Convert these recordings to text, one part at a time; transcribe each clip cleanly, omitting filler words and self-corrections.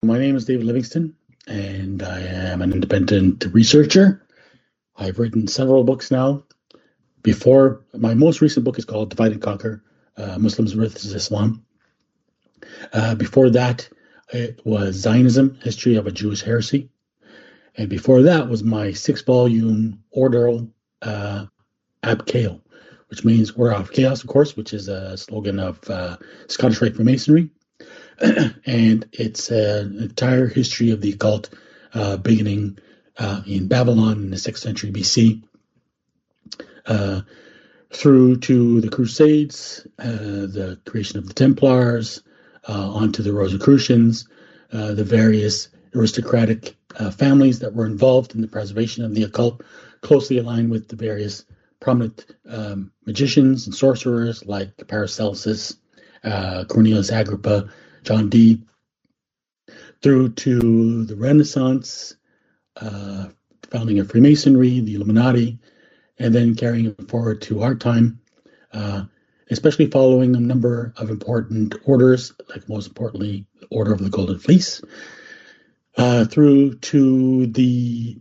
My name is David Livingston, and I am an independent researcher. I've written several books now. Before, my most recent book is called Divide and Conquer, Muslims versus Islam. Before that, it was Zionism, History of a Jewish Heresy. And before that was my 6-volume Ordo ab Chaos, which means Order of Chaos, of course, which is a slogan of Scottish Rite Freemasonry. And it's an entire history of the occult beginning in Babylon in the 6th century BC through to the Crusades, the creation of the Templars, onto the Rosicrucians, the various aristocratic families that were involved in the preservation of the occult, closely aligned with the various prominent magicians and sorcerers like Paracelsus, Cornelius Agrippa, John Dee, through to the Renaissance, founding of Freemasonry, the Illuminati, and then carrying it forward to our time, especially following a number of important orders, like most importantly, the Order of the Golden Fleece, through to the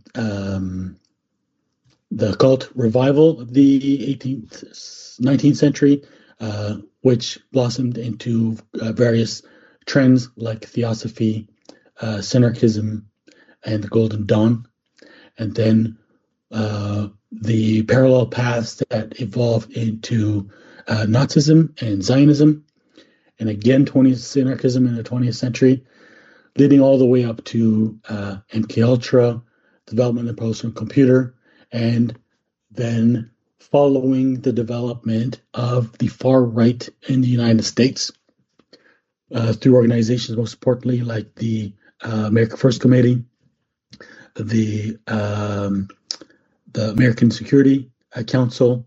occult revival of the 19th century, which blossomed into various trends like Theosophy, Synarchism, and the Golden Dawn, and then the parallel paths that evolved into Nazism and Zionism, and again Synarchism in the 20th century, leading all the way up to MKUltra, development of personal computer, and then following the development of the far right in the United States through organizations, most importantly, like the America First Committee, the American Security Council,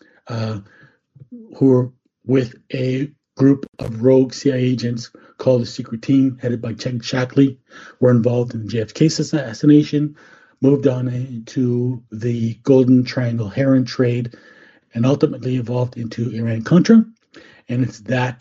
who were with a group of rogue CIA agents called the Secret Team, headed by Chen Shackley, were involved in the JFK assassination, moved on into the Golden Triangle heroin trade, and ultimately evolved into Iran-Contra. And it's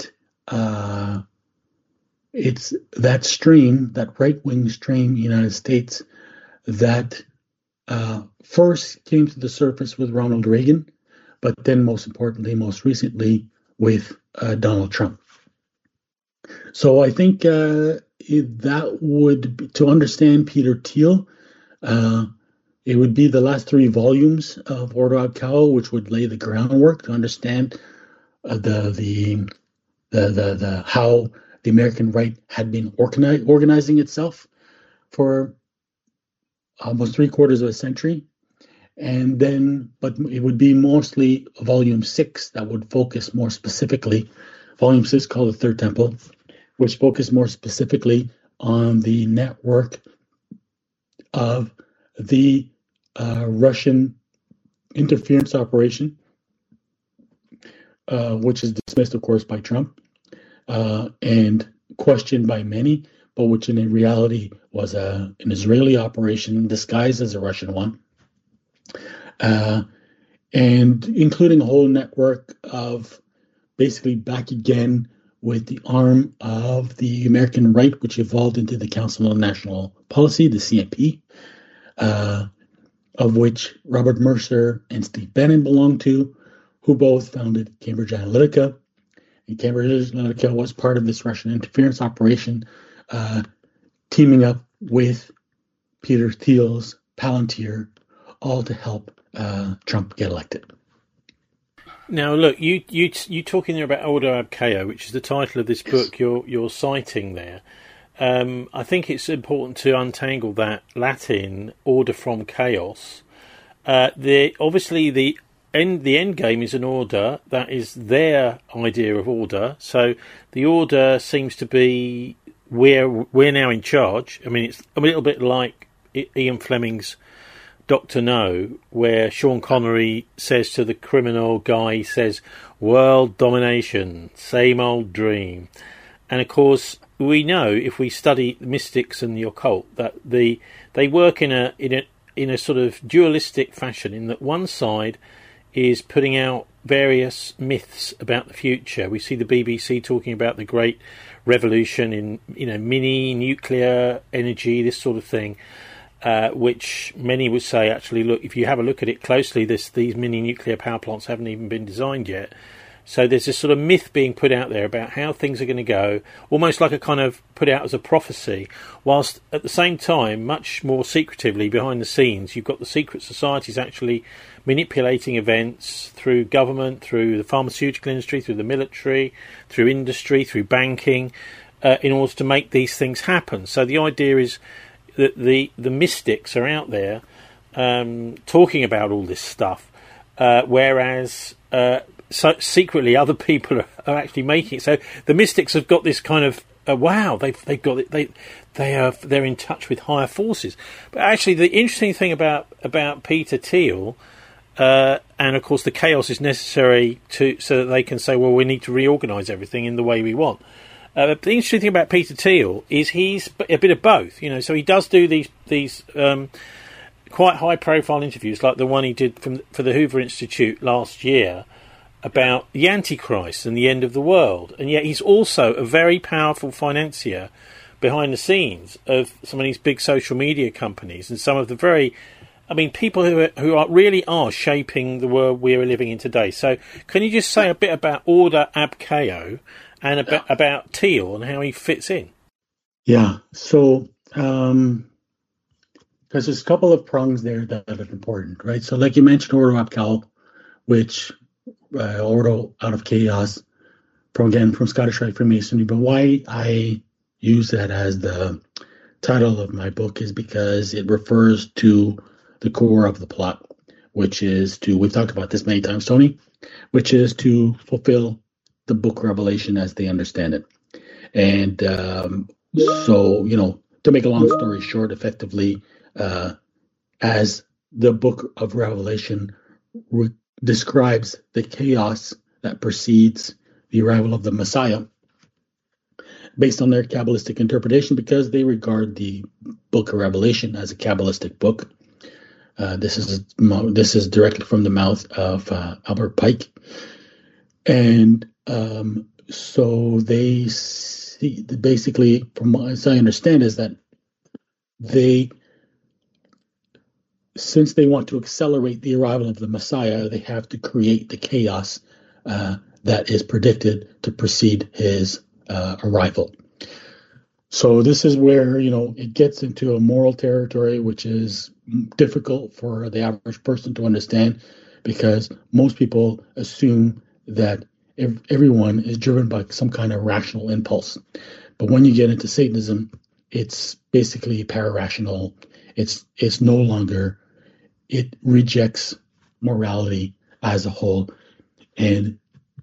that stream, that right-wing stream in the United States, that first came to the surface with Ronald Reagan, but then most importantly, most recently, with Donald Trump. So I think that would be, to understand Peter Thiel, it would be the last 3 volumes of Ordo ab Chaos, which would lay the groundwork to understand the how the American right had been organizing itself for almost 3/4 of a century. And then, but it would be mostly volume 6 that would focus more specifically, volume 6 called The Third Temple, which focused more specifically on the network of the Russian interference operation, which is dismissed, of course, by Trump and questioned by many, but which in reality was an Israeli operation disguised as a Russian one. And including a whole network of basically back again with the arm of the American right, which evolved into the Council on National Policy, the CNP, of which Robert Mercer and Steve Bannon belonged to, who both founded Cambridge Analytica. And Cambridge Analytica was part of this Russian interference operation, teaming up with Peter Thiel's Palantir, all to help Trump get elected. Now, look, you talking there about Ordo ab Chaos, which is the title of this book you're citing there. I think it's important to untangle that Latin order from chaos. Obviously the end game is an order that is their idea of order. So the order seems to be we're now in charge. I mean, it's a little bit like Ian Fleming's Dr. No, where Sean Connery says to the criminal guy, he says, "World domination, same old dream." And of course, we know if we study the mystics and the occult that they work in a sort of dualistic fashion, in that one side is putting out various myths about the future. We see the BBC talking about the great revolution in mini nuclear energy, this sort of thing, which many would say actually, look, if you have a look at it closely, these mini nuclear power plants haven't even been designed yet. So there's this sort of myth being put out there about how things are going to go, almost like a kind of put out as a prophecy, whilst at the same time, much more secretively behind the scenes, you've got the secret societies actually manipulating events through government, through the pharmaceutical industry, through the military, through industry, through banking, in order to make these things happen. So the idea is that the mystics are out there talking about all this stuff, whereas so secretly other people are actually making it. So the mystics have got this kind of wow, they've got it, they're in touch with higher forces. But actually, the interesting thing about Peter Thiel, and of course the chaos is necessary so that they can say, well, we need to reorganise everything in the way we want. The interesting thing about Peter Thiel is he's a bit of both, So he does do these quite high-profile interviews, like the one he did for the Hoover Institute last year about the Antichrist and the end of the world, and yet he's also a very powerful financier behind the scenes of some of these big social media companies and some of the people who really are shaping the world we are living in today. So, can you just say a bit about Order Ab Chao and about Thiel and how he fits in? Yeah. So, because there's a couple of prongs there that are important, right? So, like you mentioned, Ordo Ab Chao, which Ordo out of chaos, from Scottish Rite Freemasonry. But why I use that as the title of my book is because it refers to the core of the plot, which is we've talked about this many times, Tony, which is to fulfill the book Revelation as they understand it. And so, to make a long story short, effectively, as the book of Revelation describes the chaos that precedes the arrival of the Messiah, based on their Kabbalistic interpretation, because they regard the book of Revelation as a Kabbalistic book. This is directly from the mouth of Albert Pike, and so they see, basically, from what I understand, is that since they want to accelerate the arrival of the Messiah, they have to create the chaos that is predicted to precede his arrival. So this is where, it gets into a moral territory, which is difficult for the average person to understand, because most people assume that everyone is driven by some kind of rational impulse. But when you get into Satanism, it's basically pararational. It's no longer, it rejects morality as a whole. And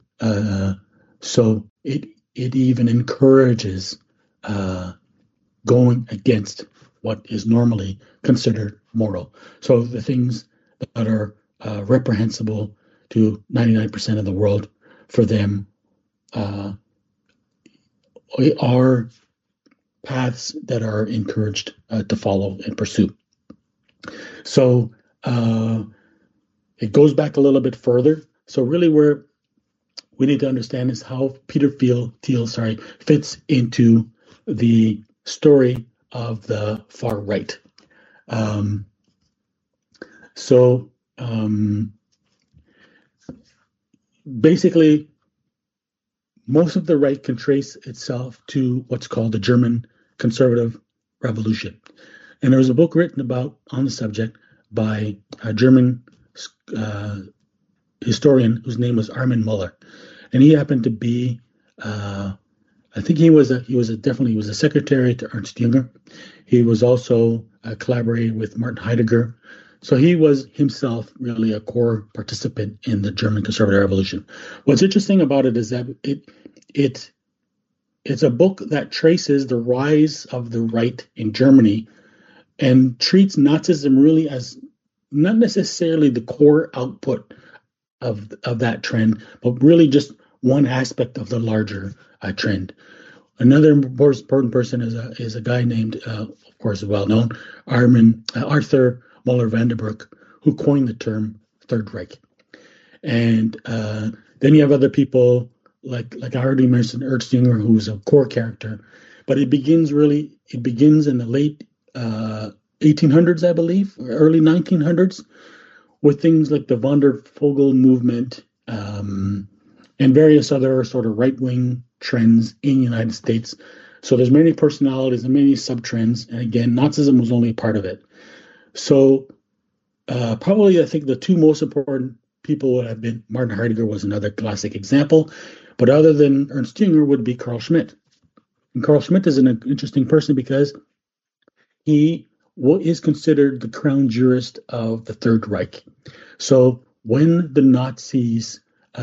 so it even encourages going against what is normally considered moral. So the things that are reprehensible to 99% of the world, for them, are paths that are encouraged to follow and pursue. So it goes back a little bit further. So really where we need to understand is how Peter Thiel fits into the story of the far right. Basically, most of the right can trace itself to what's called the German Conservative Revolution. And there was a book written on the subject by a German historian whose name was Armin Muller. And he happened to be, I think he was a secretary to Ernst Jünger. He was also collaborating with Martin Heidegger. So he was himself really a core participant in the German Conservative Revolution. What's interesting about it is that it's a book that traces the rise of the right in Germany and treats Nazism really as not necessarily the core output of that trend, but really just one aspect of the larger trend. Another important person is a guy named, of course, well known, Arthur Muller van der Broek, who coined the term Third Reich. And then you have other people like I already mentioned, Ernst Jünger, who's a core character, but it begins in the late 1800s, I believe, or early 1900s, with things like the Wandervogel movement and various other sort of right wing trends in the United States. So there's many personalities and many sub trends, and again, Nazism was only a part of it. So probably, I think the two most important people would have been Martin Heidegger was another classic example, but other than Ernst Jünger would be Carl Schmitt. And Carl Schmitt is an interesting person because he is considered the crown jurist of the Third Reich. So when the Nazis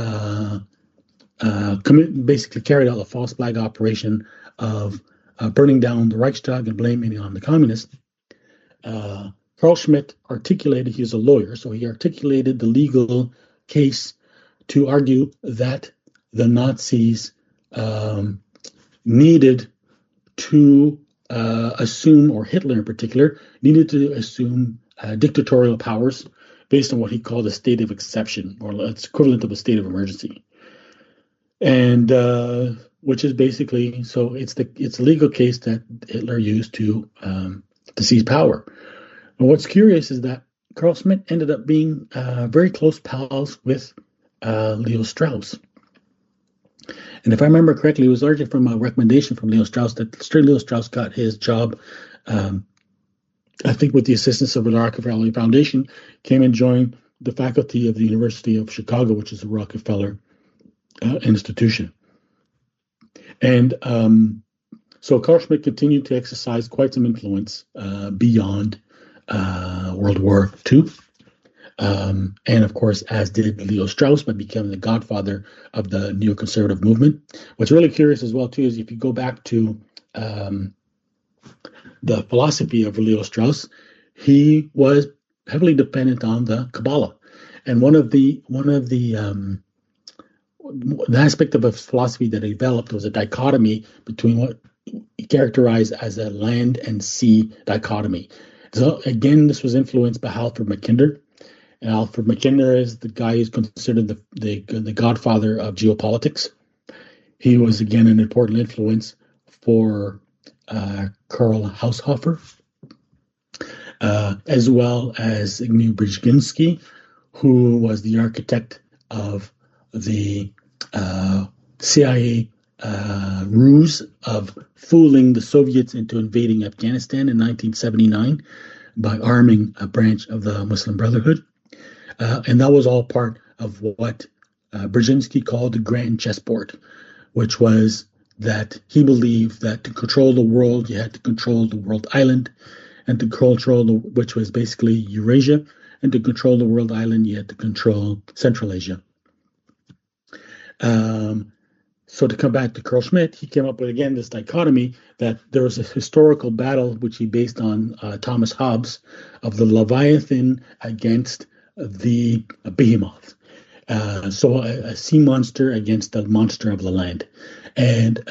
basically carried out a false flag operation of burning down the Reichstag and blaming it on the communists, Carl Schmitt articulated, he's a lawyer, so he articulated the legal case to argue that the Nazis needed to assume, or Hitler in particular, needed to assume dictatorial powers based on what he called a state of exception, or it's equivalent of a state of emergency. And which is basically, so it's a legal case that Hitler used to seize power. And what's curious is that Carl Schmitt ended up being very close pals with Leo Strauss. And if I remember correctly, it was largely from a recommendation from Leo Strauss that Leo Strauss got his job, I think with the assistance of the Rockefeller Foundation, came and joined the faculty of the University of Chicago, which is a Rockefeller institution. And so Carl Schmitt continued to exercise quite some influence beyond World War II. And of course, as did Leo Strauss by becoming the godfather of the neoconservative movement. What's really curious as well, too, is if you go back to the philosophy of Leo Strauss, he was heavily dependent on the Kabbalah. And one of the aspect of his philosophy that he developed was a dichotomy between what he characterized as a land and sea dichotomy. So again, this was influenced by Alfred Mackinder. And Alfred Mackinder is the guy who's considered the godfather of geopolitics. He was, again, an important influence for Karl Haushofer, as well as Zbigniew Brzezinski, who was the architect of the CIA ruse of fooling the Soviets into invading Afghanistan in 1979 by arming a branch of the Muslim Brotherhood. And that was all part of what Brzezinski called the grand chessboard, which was that he believed that to control the world, you had to control the world island, and to control which was basically Eurasia, and to control the world island, you had to control Central Asia. So to come back to Carl Schmitt, he came up with, again, this dichotomy that there was a historical battle, which he based on Thomas Hobbes, of the Leviathan against the behemoth. So a sea monster against the monster of the land. And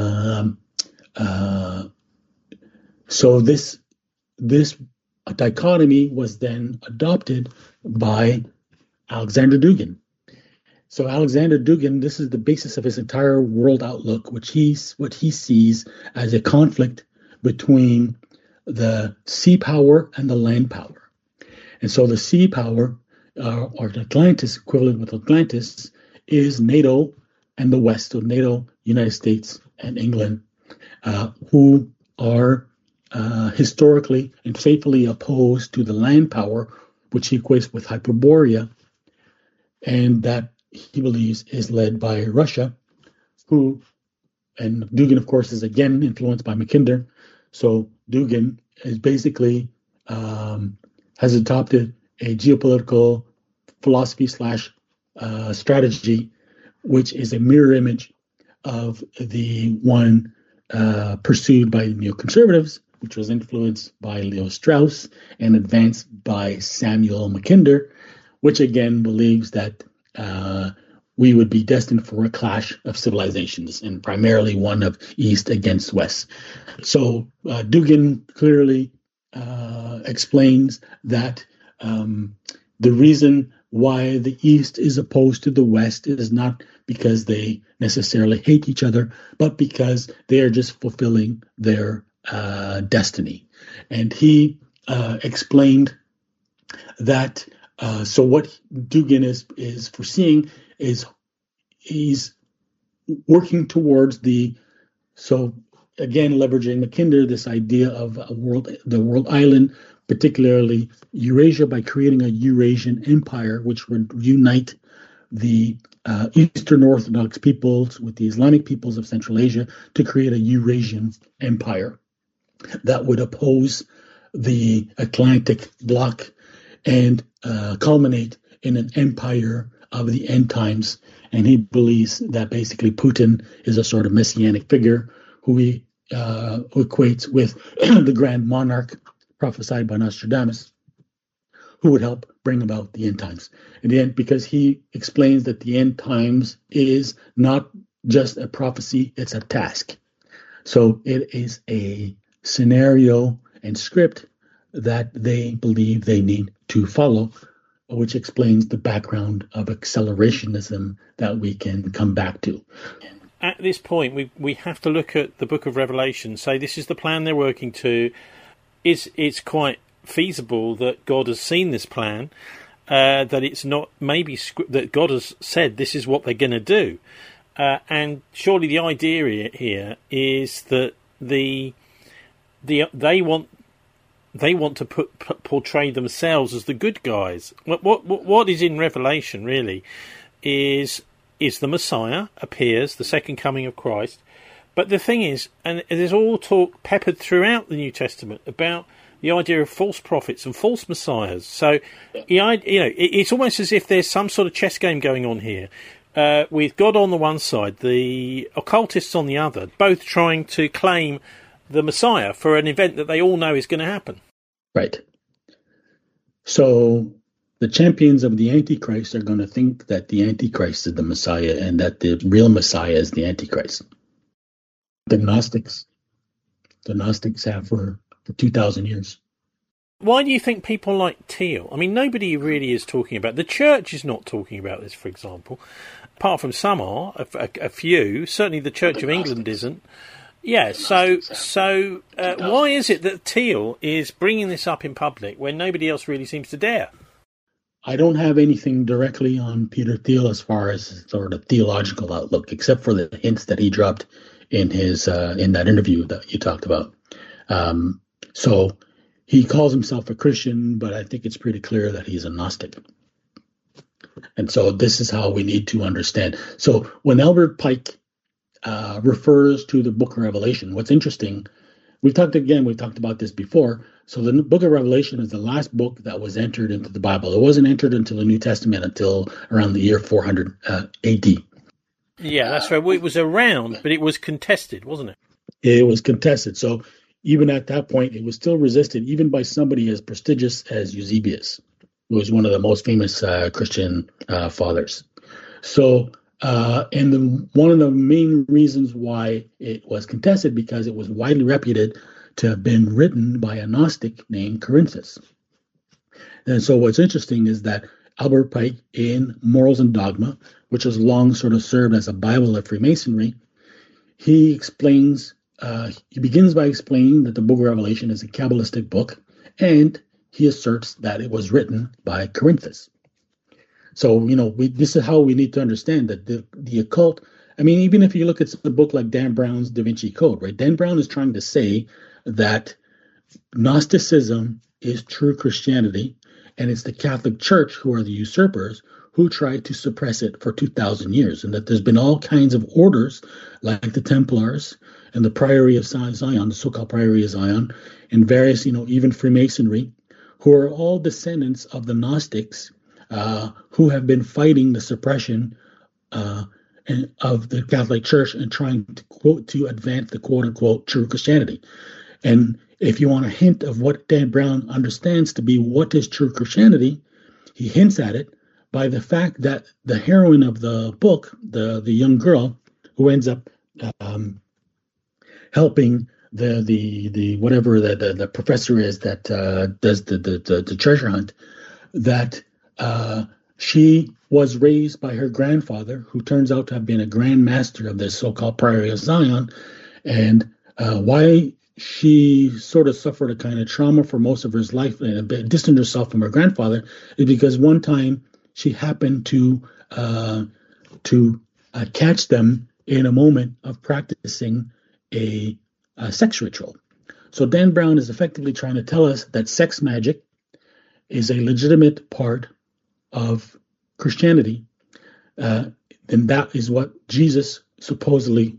so this dichotomy was then adopted by Alexander Dugin. So Alexander Dugin, this is the basis of his entire world outlook, what he sees as a conflict between the sea power and the land power. And so the sea power, or the Atlantis, equivalent with Atlantis, is NATO and the West, so NATO, United States, and England, who are historically and faithfully opposed to the land power, which he equates with Hyperborea, and that he believes is led by Russia, who, and Dugin, of course, is again influenced by Mackinder. So Dugin is basically has adopted a geopolitical philosophy / strategy, which is a mirror image of the one pursued by neoconservatives, which was influenced by Leo Strauss and advanced by Samuel Mackinder, which again believes that we would be destined for a clash of civilizations, and primarily one of East against West. So Dugin clearly explains that the reason why the East is opposed to the West is not because they necessarily hate each other, but because they are just fulfilling their destiny. And he explained that so what Dugin is foreseeing is he's working towards so again leveraging Mackinder, this idea of the world island, particularly Eurasia, by creating a Eurasian empire which would unite the Eastern Orthodox peoples with the Islamic peoples of Central Asia to create a Eurasian empire that would oppose the Atlantic bloc and culminate in an empire of the end times. And he believes that basically Putin is a sort of messianic figure who he equates with the grand monarch prophesied by Nostradamus, who would help bring about the end times. In the end, because he explains that the end times is not just a prophecy, it's a task. So it is a scenario and script that they believe they need to follow, which explains the background of accelerationism that we can come back to. At this point, we have to look at the Book of Revelation, say this is the plan they're working to. It's quite feasible that God has seen this plan, that it's not maybe that God has said this is what they're going to do. And surely the idea here is that they want to portray themselves as the good guys. What is in Revelation really is the Messiah appears, the second coming of Christ. But the thing is, and there's all talk peppered throughout the New Testament about the idea of false prophets and false messiahs. So, it's almost as if there's some sort of chess game going on here, with God on the one side, the occultists on the other, both trying to claim the Messiah for an event that they all know is going to happen. Right. So the champions of the Antichrist are going to think that the Antichrist is the Messiah and that the real Messiah is the Antichrist. The Gnostics have for 2,000 years. Why do you think people like Thiel? I mean, nobody really is talking about. The church is not talking about this, for example. Apart from some are, a few. Certainly, the Church of England isn't. Yeah. So, why is it that Thiel is bringing this up in public when nobody else really seems to dare? I don't have anything directly on Peter Thiel as far as sort of theological outlook, except for the hints that he dropped in his in that interview that you talked about. So he calls himself a Christian, but I think it's pretty clear that he's a Gnostic. And so this is how we need to understand. So when Albert Pike refers to the Book of Revelation, what's interesting, we've talked about this before. So the Book of Revelation is the last book that was entered into the Bible. It wasn't entered into the New Testament until around the year 400 AD. Yeah, that's right. Well, it was around, but it was contested, wasn't it? It was contested. So even at that point, it was still resisted, even by somebody as prestigious as Eusebius, who was one of the most famous Christian fathers. So, one of the main reasons why it was contested, because it was widely reputed to have been written by a Gnostic named Corinthus. And so what's interesting is that Albert Pike, in Morals and Dogma, which has long sort of served as a Bible of Freemasonry, he begins by explaining that the Book of Revelation is a Kabbalistic book, and he asserts that it was written by Corinthus. So, this is how we need to understand that the occult, I mean, even if you look at the book like Dan Brown's Da Vinci Code, right? Dan Brown is trying to say that Gnosticism is true Christianity, and it's the Catholic Church who are the usurpers who tried to suppress it for 2,000 years, and that there's been all kinds of orders like the Templars and the Priory of Zion, the so-called Priory of Zion, and various, even Freemasonry, who are all descendants of the Gnostics who have been fighting the suppression of the Catholic Church and trying to advance the quote-unquote true Christianity. And if you want a hint of what Dan Brown understands to be what is true Christianity, he hints at it by the fact that the heroine of the book, the young girl who ends up helping the whatever the professor is that does the treasure hunt, that She was raised by her grandfather, who turns out to have been a grand master of this so-called Priory of Zion. And why she sort of suffered a kind of trauma for most of her life and distanced herself from her grandfather is because one time she happened to catch them in a moment of practicing a sex ritual. So Dan Brown is effectively trying to tell us that sex magic is a legitimate part of Christianity, and that is what Jesus supposedly,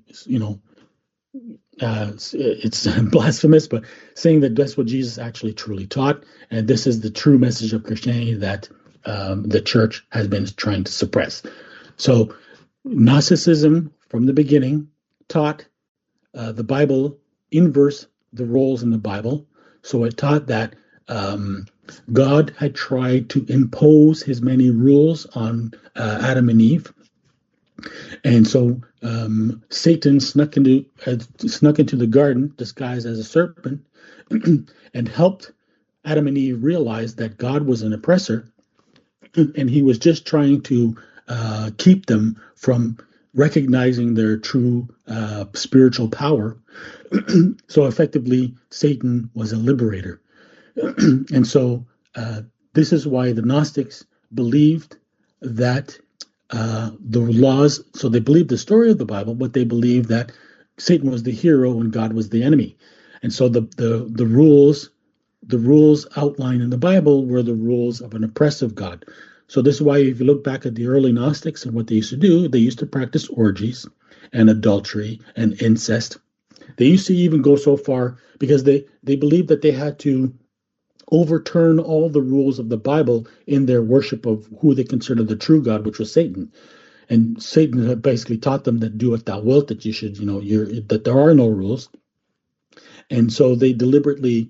it's blasphemous, but saying that that's what Jesus actually truly taught, and this is the true message of Christianity that the church has been trying to suppress. So Gnosticism, from the beginning, taught the Bible inverse the roles in the Bible. So it taught that God had tried to impose his many rules on Adam and Eve. And so Satan snuck into the garden disguised as a serpent and helped Adam and Eve realize that God was an oppressor, and he was just trying to keep them from recognizing their true spiritual power. So effectively, Satan was a liberator. And so this is why the Gnostics believed that the laws, so they believed the story of the Bible, but they believed that Satan was the hero and God was the enemy. And so the rules outlined in the Bible were the rules of an oppressive God. So this is why if you look back at the early Gnostics and what they used to do, they used to practice orgies and adultery and incest. They used to even go so far because they believed that they had to overturn all the rules of the Bible in their worship of who they considered the true God, which was Satan. And Satan had basically taught them that do what thou wilt, that you should, that there are no rules. And so they deliberately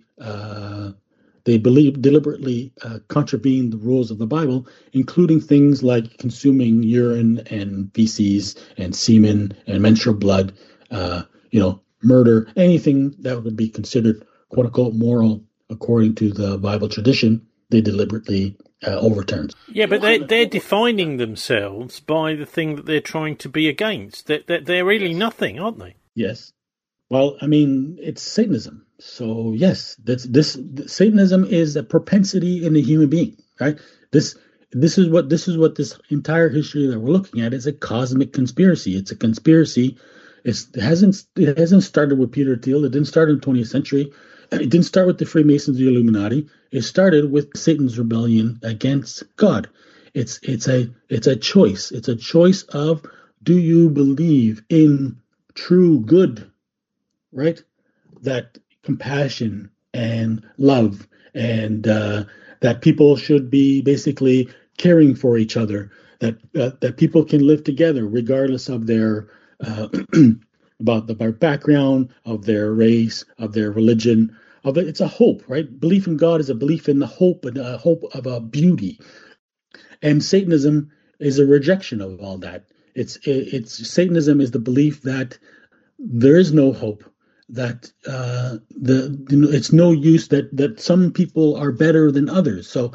contravened the rules of the Bible, including things like consuming urine and feces and semen and menstrual blood, murder, anything that would be considered quote unquote moral according to the Bible tradition, they deliberately overturned. Yeah, but they're defining themselves by the thing that they're trying to be against. They're really nothing, aren't they? Yes. Well, I mean, it's Satanism. So yes, Satanism is a propensity in the human being, right? This is what this entire history that we're looking at is a cosmic conspiracy. It's a conspiracy. It hasn't started with Peter Thiel. It didn't start in the 20th century. It didn't start with the Freemasons or the Illuminati. It started with Satan's rebellion against God. It's a choice. It's a choice of, do you believe in true good, right? That compassion and love, and that people should be basically caring for each other. That people can live together regardless of their about their background, of their race, of their religion. It's a hope, right? Belief in God is a belief in the hope, and a hope of a beauty. And Satanism is a rejection of all that. Satanism is the belief that there is no hope, that it's no use, that some people are better than others. So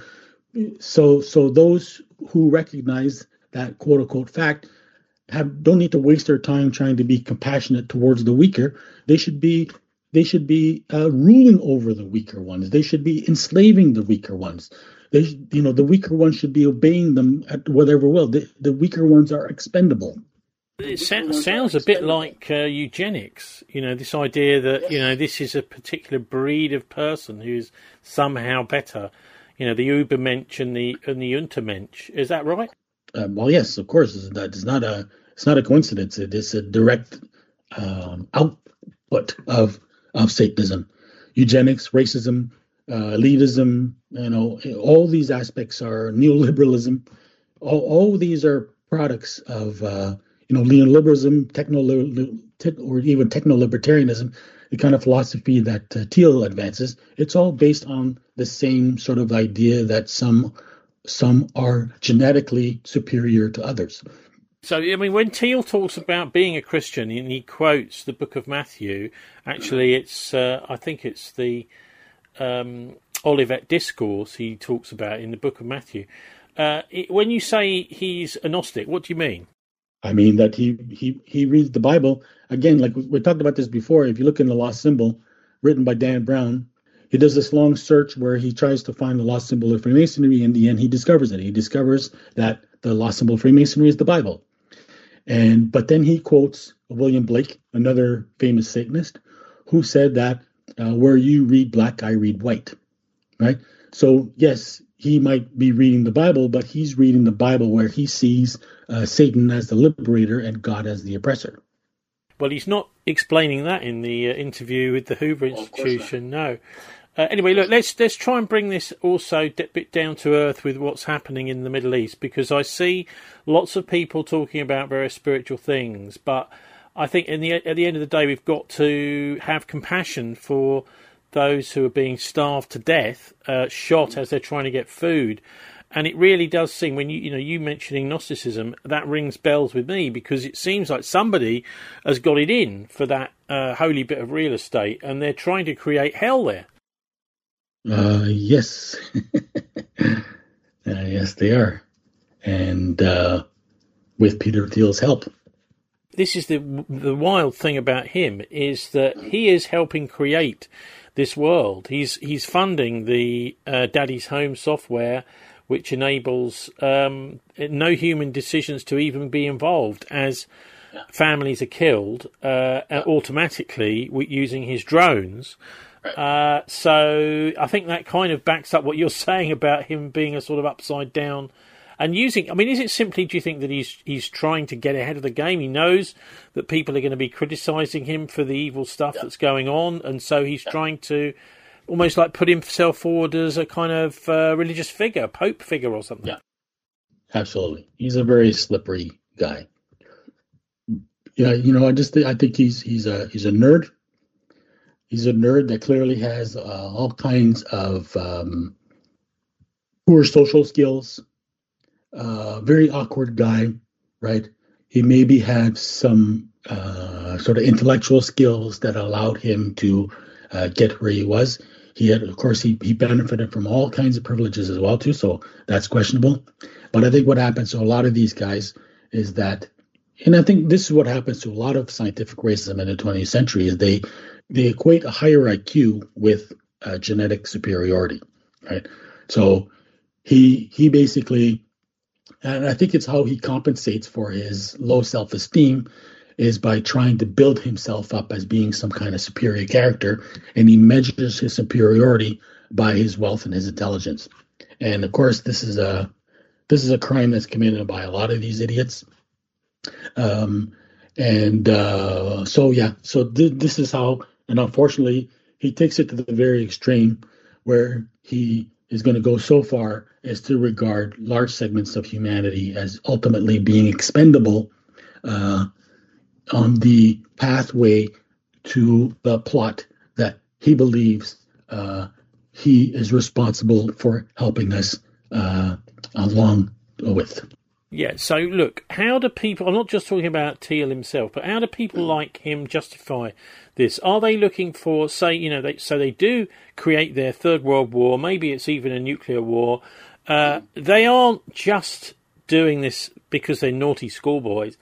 those who recognize that quote unquote fact don't need to waste their time trying to be compassionate towards the weaker. They should be ruling over the weaker ones. They should be enslaving the weaker ones. The weaker ones should be obeying them at whatever will. The weaker ones are expendable. It sounds a bit like eugenics. This idea that this is a particular breed of person who's somehow better. The Übermensch and the Untermensch. Is that right? Well, yes, of course. It's not a coincidence. It is a direct output of Satanism, eugenics, racism, elitism. All these aspects are neoliberalism. All these are products of neoliberalism, or even techno-libertarianism, the kind of philosophy that Thiel advances. It's all based on the same sort of idea that some are genetically superior to others. So, when Thiel talks about being a Christian, and he quotes the Book of Matthew, actually, it's I think it's the Olivet Discourse he talks about in the Book of Matthew. When you say he's a Gnostic, what do you mean? I mean that he reads the Bible again. Like we talked about this before. If you look in the Lost Symbol, written by Dan Brown, he does this long search where he tries to find the lost symbol of Freemasonry. In the end, he discovers it. He discovers that the lost symbol of Freemasonry is the Bible. But then he quotes William Blake, another famous Satanist, who said that where you read black, I read white. Right. So yes, he might be reading the Bible, but he's reading the Bible where he sees Satan as the liberator and God as the oppressor. Well, he's not explaining that in the interview with the Hoover Institution, no. Anyway, look, let's try and bring this also a bit down to earth with what's happening in the Middle East, because I see lots of people talking about various spiritual things, but I think at the end of the day, we've got to have compassion for those who are being starved to death, shot as they're trying to get food. And it really does seem, when you mentioning Gnosticism, that rings bells with me, because it seems like somebody has got it in for that holy bit of real estate, and they're trying to create hell there. Yes. Yes, they are. And with Peter Thiel's help. This is the wild thing about him, is that he is helping create this world. He's funding the Daddy's Home software, which enables no human decisions to even be involved, as families are killed automatically using his drones. So I think that kind of backs up what you're saying about him being a sort of upside down and using. I mean, is it simply, do you think that he's trying to get ahead of the game? He knows that people are going to be criticising him for the evil stuff that's going on, and so he's trying to almost like put himself forward as a kind of religious figure, pope figure or something. Yeah, absolutely. He's a very slippery guy. Yeah, I think he's a nerd. He's a nerd that clearly has all kinds of poor social skills. Very awkward guy, right? He maybe had some sort of intellectual skills that allowed him to get where he was. He had, of course, he benefited from all kinds of privileges as well too, so that's questionable. But I think what happens to a lot of these guys is that, and I think this is what happens to a lot of scientific racism in the 20th century, is they equate a higher IQ with genetic superiority, right? So he basically, and I think it's how he compensates for his low self-esteem, is by trying to build himself up as being some kind of superior character, and he measures his superiority by his wealth and his intelligence. And of course, this is a crime that's committed by a lot of these idiots. So this is how, and unfortunately, he takes it to the very extreme, where he is going to go so far as to regard large segments of humanity as ultimately being expendable on the pathway to the plot that he believes he is responsible for helping us along with. Yeah, so look, how do people, I'm not just talking about Thiel himself, but how do people like him justify this? Are they looking for, say, they do create their third world war, maybe it's even a nuclear war. They aren't just doing this because they're naughty schoolboys.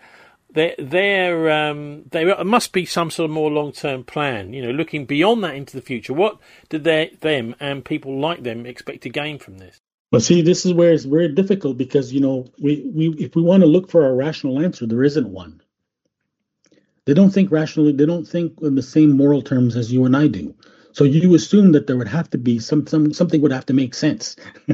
There must be some sort of more long-term plan, looking beyond that into the future. What do them and people like them expect to gain from this? Well, see, this is where it's very difficult, because, we if we want to look for a rational answer, there isn't one. They don't think rationally. They don't think in the same moral terms as you and I do. So you assume that there would have to be something would have to make sense.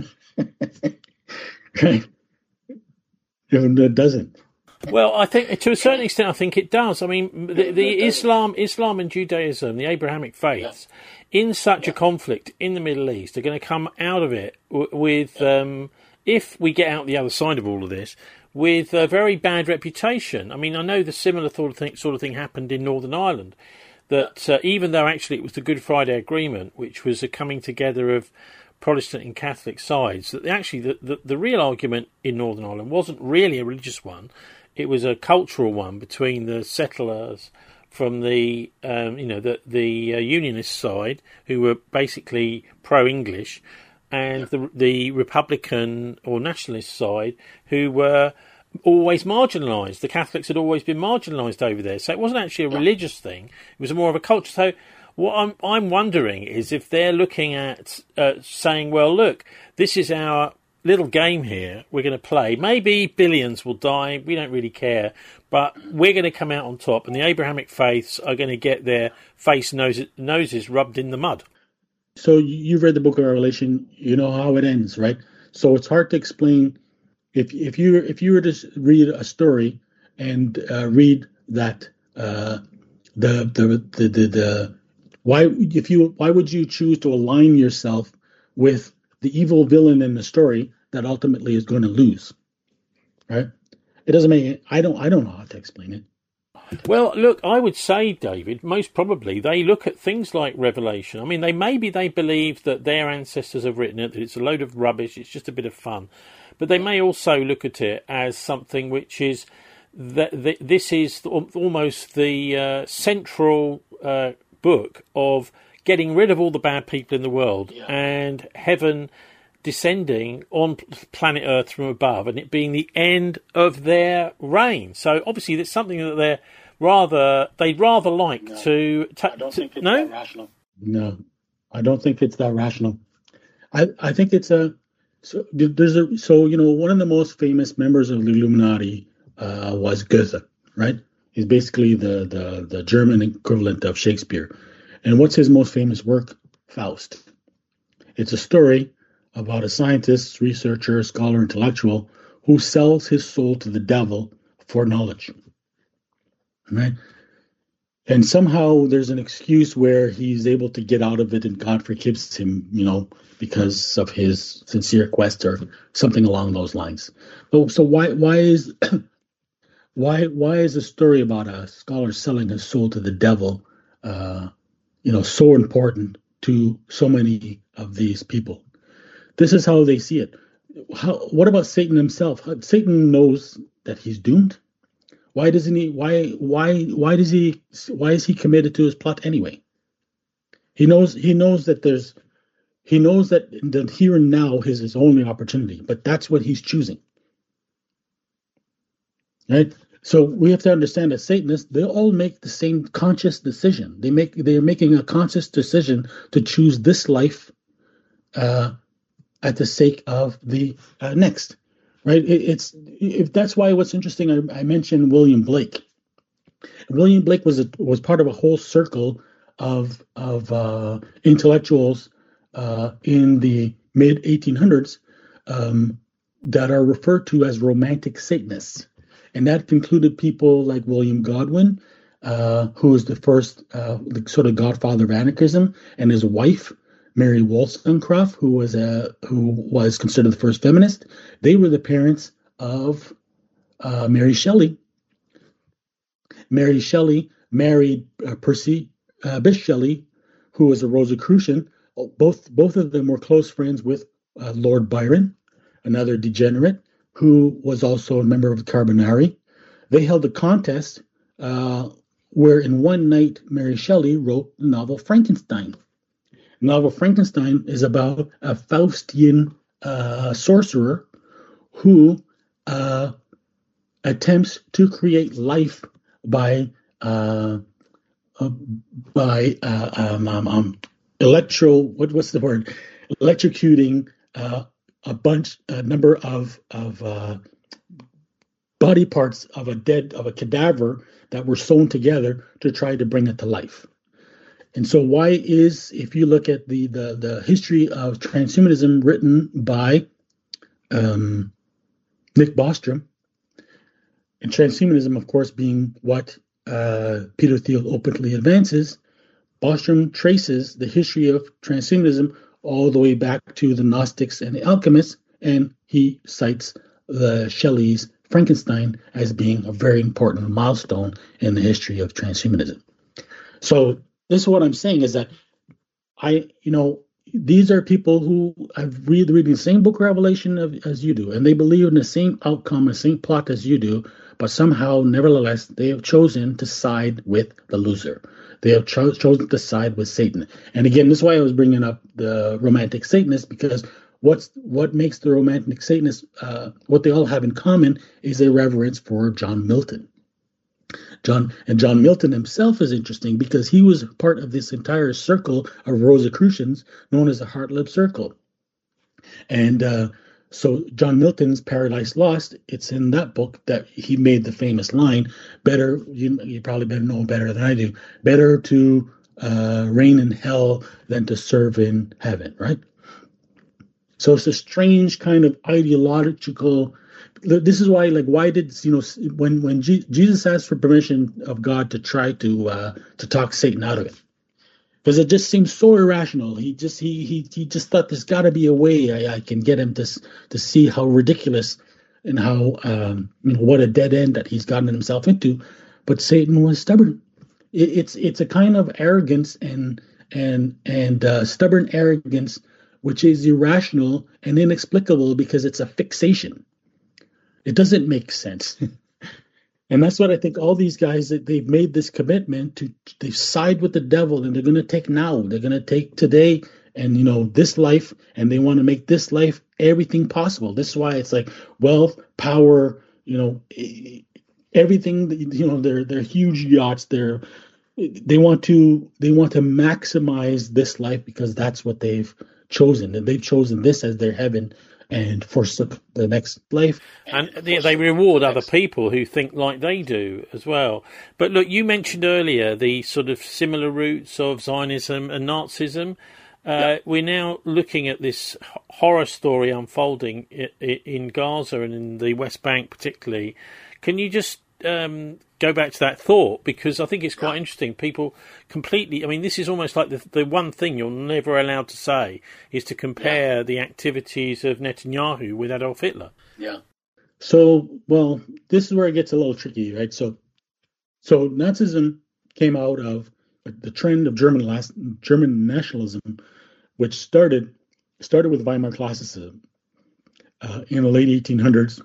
Right? And it doesn't. Well, I think to a certain extent, I think it does. I mean, the Islam and Judaism, the Abrahamic faiths, in such a conflict in the Middle East, are going to come out of it with, if we get out the other side of all of this, with a very bad reputation. I mean, I know the similar sort of thing happened in Northern Ireland, that even though actually it was the Good Friday Agreement, which was a coming together of Protestant and Catholic sides, that actually the real argument in Northern Ireland wasn't really a religious one. It was a cultural one between the settlers from the Unionist side, who were basically pro-English, and the Republican or nationalist side, who were always marginalised. The Catholics had always been marginalised over there, so it wasn't actually a religious thing; it was more of a culture. So, what I'm wondering is if they're looking at saying, "Well, look, this is our little game here. We're going to play. Maybe billions will die. We don't really care, but we're going to come out on top, and the Abrahamic faiths are going to get their noses rubbed in the mud." So you've read the Book of Revelation. You know how it ends, right? So it's hard to explain. If you were to read a story and read that why would you choose to align yourself with the evil villain in the story that ultimately is going to lose, right? It doesn't make. I don't know how to explain it. Well, look, I would say, David, most probably they look at things like Revelation. I mean, they believe that their ancestors have written it, that it's a load of rubbish, it's just a bit of fun. But they may also look at it as something which is that this is almost the central book of getting rid of all the bad people in the world and heaven descending on planet Earth from above, and it being the end of their reign. So obviously, that's something that they'd rather like to. I don't think it's that rational. No, I don't think it's that rational. I think it's one of the most famous members of the Illuminati was Goethe, right? He's basically the German equivalent of Shakespeare. And what's his most famous work? Faust. It's a story about a scientist, researcher, scholar, intellectual who sells his soul to the devil for knowledge. Right? And somehow there's an excuse where he's able to get out of it and God forgives him, because of his sincere quest or something along those lines. So why is a story about a scholar selling his soul to the devil so important to so many of these people? This is how they see it. What about Satan himself? Satan knows that he's doomed. Why doesn't he? Why is he committed to his plot anyway? He knows that the here and now is his only opportunity, but that's what he's choosing. Right? So we have to understand that Satanists, they all make the same conscious decision. They're making a conscious decision to choose this life at the sake of the next, right? That's why what's interesting. I mentioned William Blake. William Blake was part of a whole circle of intellectuals in the mid 1800s that are referred to as romantic Satanists, and that included people like William Godwin, who was the first sort of godfather of anarchism, and his wife, Mary Wollstonecraft, who was considered the first feminist. They were the parents of Mary Shelley. Mary Shelley married Percy Bysshe Shelley, who was a Rosicrucian. Both of them were close friends with Lord Byron, another degenerate, who was also a member of the Carbonari. They held a contest where in one night Mary Shelley wrote the novel Frankenstein. The novel Frankenstein is about a Faustian sorcerer who attempts to create life by electrocuting a number of body parts of a cadaver that were sewn together to try to bring it to life. And so if you look at the history of transhumanism written by Nick Bostrom, and transhumanism, of course, being what Peter Thiel openly advances, Bostrom traces the history of transhumanism all the way back to the Gnostics and the alchemists, and he cites the Shelley's Frankenstein as being a very important milestone in the history of transhumanism. So this is what I'm saying is that these are people who have reading the same book of Revelation as you do, and they believe in the same outcome, the same plot as you do, but somehow, nevertheless, they have chosen to side with the loser. They have chosen to side with Satan. And again, this is why I was bringing up the romantic Satanists, because what makes the romantic Satanists, what they all have in common is a reverence for John Milton. John Milton himself is interesting because he was part of this entire circle of Rosicrucians known as the Hartlib Circle. And so John Milton's Paradise Lost, it's in that book that he made the famous line, better, you probably better know better than I do, better to reign in hell than to serve in heaven, right? So it's a strange kind of ideological. This is why, why did when Jesus asked for permission of God to try to talk Satan out of it, because it just seems so irrational. He just thought there's got to be a way I can get him to see how ridiculous and how what a dead end that he's gotten himself into. But Satan was stubborn. It's a kind of arrogance and stubborn arrogance, which is irrational and inexplicable because it's a fixation. It doesn't make sense. And that's what I think all these guys, that they've made this commitment they side with the devil, and they're going to take now. They're going to take today and, this life, and they want to make this life everything possible. This is why it's like wealth, power, everything, their huge yachts, they want to maximize this life because that's what they've chosen. And they've chosen this as their heaven and forsook the next life. And they reward other people who think like they do as well. But look, you mentioned earlier the sort of similar roots of Zionism and Nazism. We're now looking at this horror story unfolding in Gaza and in the West Bank particularly. Can you just go back to that thought? Because I think it's quite interesting. People completely, this is almost like the one thing you're never allowed to say is to compare the activities of Netanyahu with Adolf Hitler. Yeah. So, well, this is where it gets a little tricky, right? So Nazism came out of the trend of German nationalism, which started with Weimar Classicism in the late 1800s.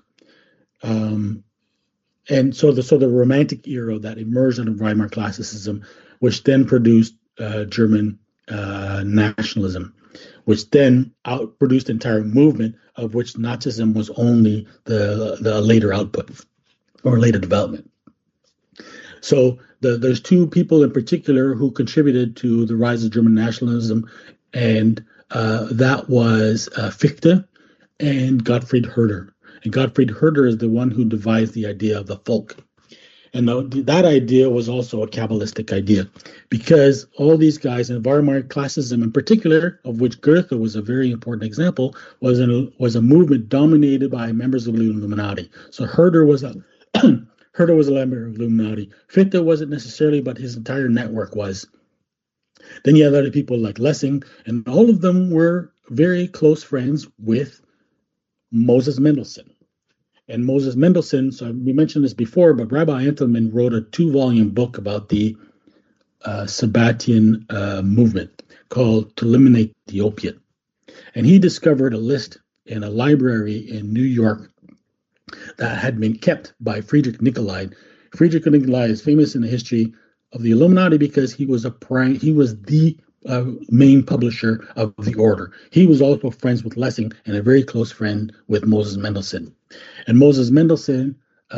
And so the Romantic era that emerged out of Weimar Classicism, which then produced German nationalism, which then outproduced the entire movement, of which Nazism was only the later output or later development. So there's two people in particular who contributed to the rise of German nationalism, and that was Fichte and Gottfried Herder. And Gottfried Herder is the one who devised the idea of the folk. And that idea was also a Kabbalistic idea, because all these guys, and Weimar Classicism in particular, of which Goethe was a very important example, was a movement dominated by members of the Illuminati. So Herder was a member of Illuminati. Fichte wasn't necessarily, but his entire network was. Then you have other people like Lessing, and all of them were very close friends with Moses Mendelssohn. And Moses Mendelssohn, so we mentioned this before, but Rabbi Entelman wrote a 2-volume book about the Sabbatian movement called To Eliminate the Opiate. And he discovered a list in a library in New York that had been kept by Friedrich Nicolai. Friedrich Nicolai is famous in the history of the Illuminati because he was the main publisher of the order. He was also friends with Lessing and a very close friend with Moses Mendelssohn. And Moses Mendelssohn,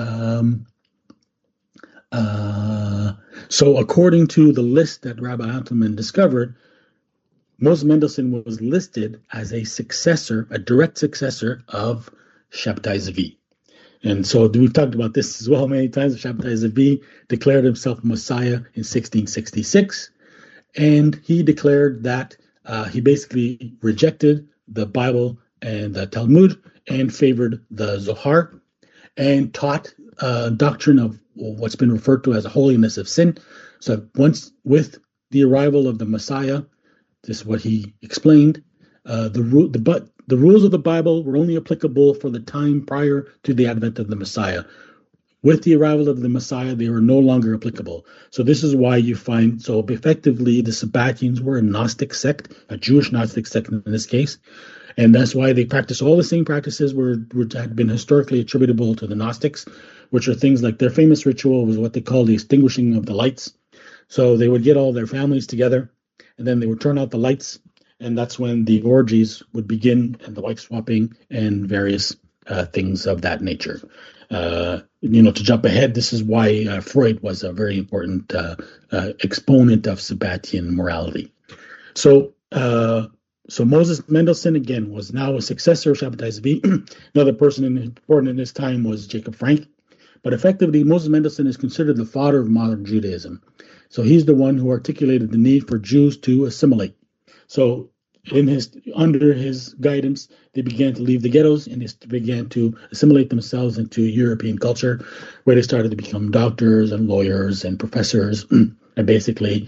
so according to the list that Rabbi Entelman discovered, Moses Mendelssohn was listed as a direct successor of Shabtai Zvi. And so we've talked about this as well many times. Shabtai Zvi declared himself Messiah in 1666. And he declared that he basically rejected the Bible and the Talmud and favored the Zohar and taught doctrine of what's been referred to as a holiness of sin. So once with the arrival of the Messiah, this is what he explained, the rules of the Bible were only applicable for the time prior to the advent of the Messiah. with the arrival of the Messiah, they were no longer applicable. So this is why you find, so effectively the Sabbatians were a Gnostic sect, a Jewish Gnostic sect in this case. And that's why they practice all the same practices which had been historically attributable to the Gnostics, which are things like their famous ritual was what they call the extinguishing of the lights. So they would get all their families together, and then they would turn out the lights, and that's when the orgies would begin, and the wife swapping and various things of that nature. To jump ahead, this is why Freud was a very important exponent of Sabbatian morality. So Moses Mendelssohn, again, was now a successor of Shabbatai Zvi. Another person important in this time was Jacob Frank. But effectively, Moses Mendelssohn is considered the father of modern Judaism. So he's the one who articulated the need for Jews to assimilate. So under his guidance, they began to leave the ghettos and they began to assimilate themselves into European culture, where they started to become doctors and lawyers and professors, and basically,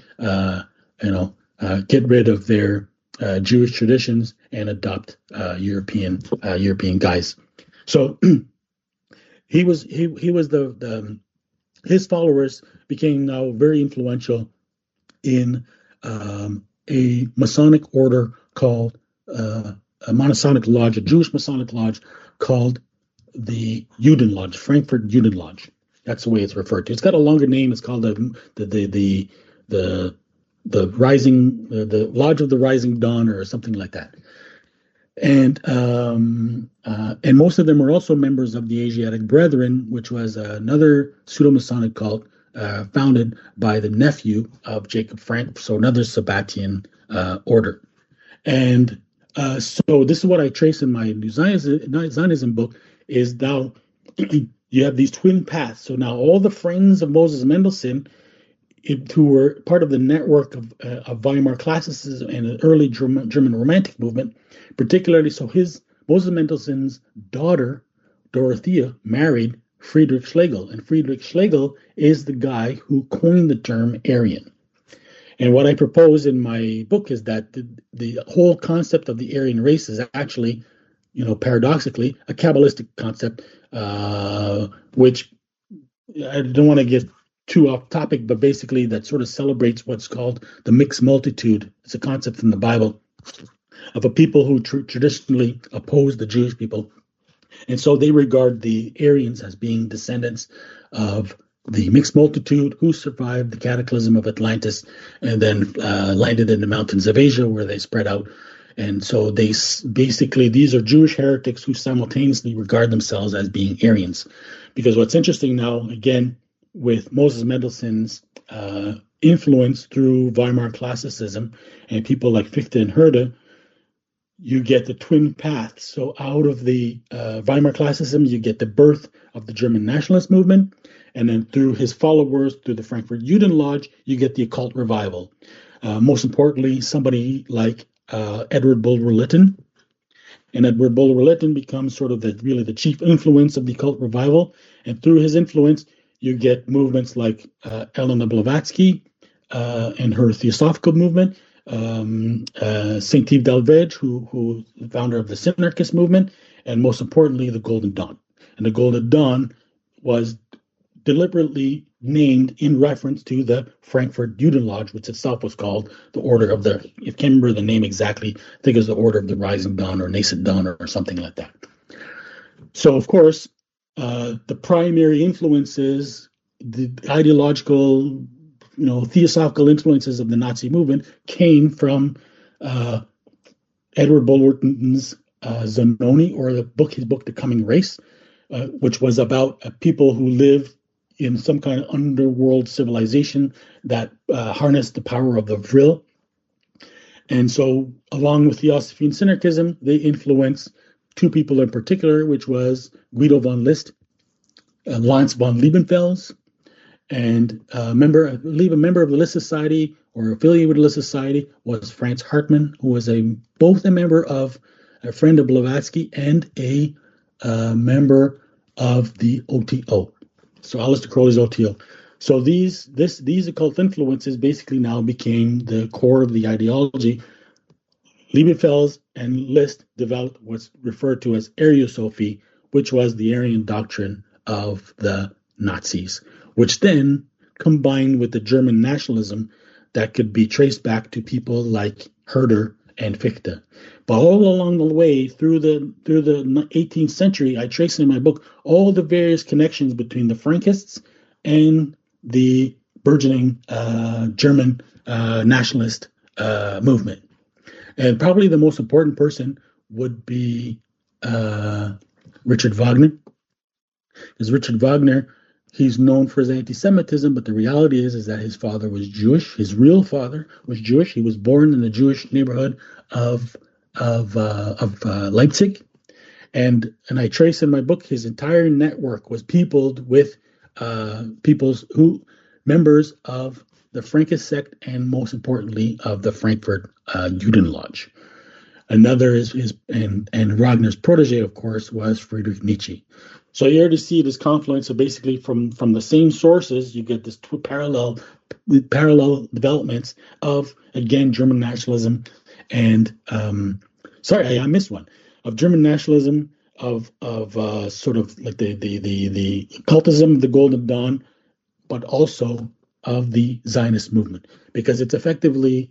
get rid of their Jewish traditions and adopt European guys. So his followers became now very influential in a Masonic order called a Masonic lodge, a Jewish Masonic lodge called the Juden Lodge, Frankfurt Juden Lodge. That's the way it's referred to. It's got a longer name. It's called the Lodge of the Rising Dawn or something like that. And most of them were also members of the Asiatic Brethren, which was another pseudo-Masonic cult founded by the nephew of Jacob Frank, so another Sabbatian order. And so this is what I trace in my New Zionism book, is now you have these twin paths. So now all the friends of Moses Mendelssohn, who were part of the network of Weimar classicism and the early German Romantic movement, particularly, so Moses Mendelssohn's daughter, Dorothea, married Friedrich Schlegel, and Friedrich Schlegel is the guy who coined the term Aryan. And what I propose in my book is that the whole concept of the Aryan race is actually, paradoxically, a Kabbalistic concept, which I don't want to get too off topic, but basically that sort of celebrates what's called the mixed multitude. It's a concept from the Bible of a people who traditionally oppose the Jewish people. And so they regard the Aryans as being descendants of the mixed multitude who survived the cataclysm of Atlantis and then landed in the mountains of Asia, where they spread out. And so these are Jewish heretics who simultaneously regard themselves as being Aryans. Because what's interesting now, again, with Moses Mendelssohn's influence through Weimar classicism and people like Fichte and Herder, you get the twin paths. So out of the Weimar classicism, you get the birth of the German nationalist movement. And then through his followers, through the Frankfurt Juden Lodge, you get the occult revival. Most importantly, somebody like Edward Bulwer-Lytton. And Edward Bulwer-Lytton becomes sort of the chief influence of the occult revival. And through his influence, you get movements like Elena Blavatsky and her Theosophical movement, Saint Yves Delvege, who the founder of the Synarchist movement, and most importantly, the Golden Dawn. And the Golden Dawn was deliberately named in reference to the Frankfurt Juden Lodge, which itself was called the Order of the, I can't remember the name exactly, I think it was the Order of the Rising Dawn or Nascent Dawn or something like that. So, of course, the primary influences, the ideological, theosophical influences of the Nazi movement came from Edward Bulwer-Lytton's Zanoni, or his book, The Coming Race, which was about people who live in some kind of underworld civilization that harnessed the power of the Vril. And so, along with Theosophy and Synarchism, they influenced two people in particular, which was Guido von List, Lance von Liebenfels, and I believe a member of the List Society or affiliated with the List Society was Franz Hartmann, who was both a member of, a friend of Blavatsky and a member of the OTO. So Aleister Crowley's OTO. So these occult influences basically now became the core of the ideology. Liebenfels and List developed what's referred to as Ariosophy, which was the Aryan doctrine of the Nazis, which then combined with the German nationalism that could be traced back to people like Herder and Fichte. But all along the way through the 18th century, I trace in my book all the various connections between the Frankists and the burgeoning German nationalist movement. And probably the most important person would be Richard Wagner. Because Richard Wagner, he's known for his anti-Semitism, but the reality is that his father was Jewish. His real father was Jewish. He was born in the Jewish neighborhood of Leipzig, and I trace in my book his entire network was peopled with members of the Frankist sect, and most importantly of the Frankfurt Judenlodge. Another and Wagner's protege, of course, was Friedrich Nietzsche. So here to see this confluence. So basically, from the same sources, you get this two parallel developments of, again, German nationalism and sorry, I missed one, of German nationalism, of sort of like the cultism of the Golden Dawn, but also of the Zionist movement, because it's effectively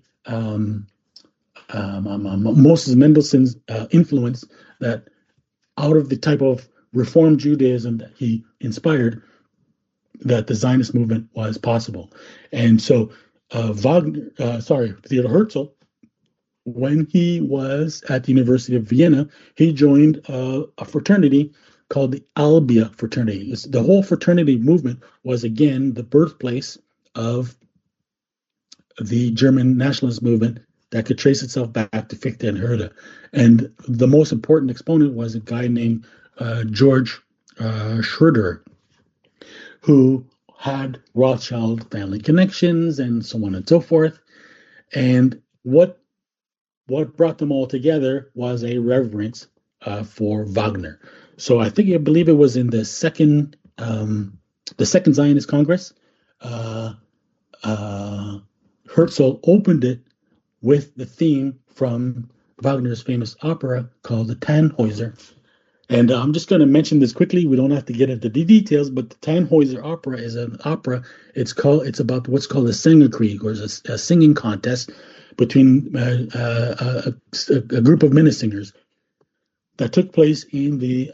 Moses Mendelssohn's influence that out of the type of Reformed Judaism that he inspired, that the Zionist movement was possible. And so Theodor Herzl, when he was at the University of Vienna, he joined a fraternity called the Albia fraternity. The whole fraternity movement was, again, the birthplace of the German nationalist movement that could trace itself back to Fichte and Herder. And the most important exponent was a guy named George Schroeder, who had Rothschild family connections and so on and so forth. And what brought them all together was a reverence for Wagner. So I believe it was in the second Zionist Congress. Herzl opened it with the theme from Wagner's famous opera called the Tannhäuser. And I'm just going to mention this quickly. We don't have to get into the details, but the Tannhäuser opera is an opera. It's about what's called a Sängerkrieg, or a singing contest between a group of Minnesingers that took place in the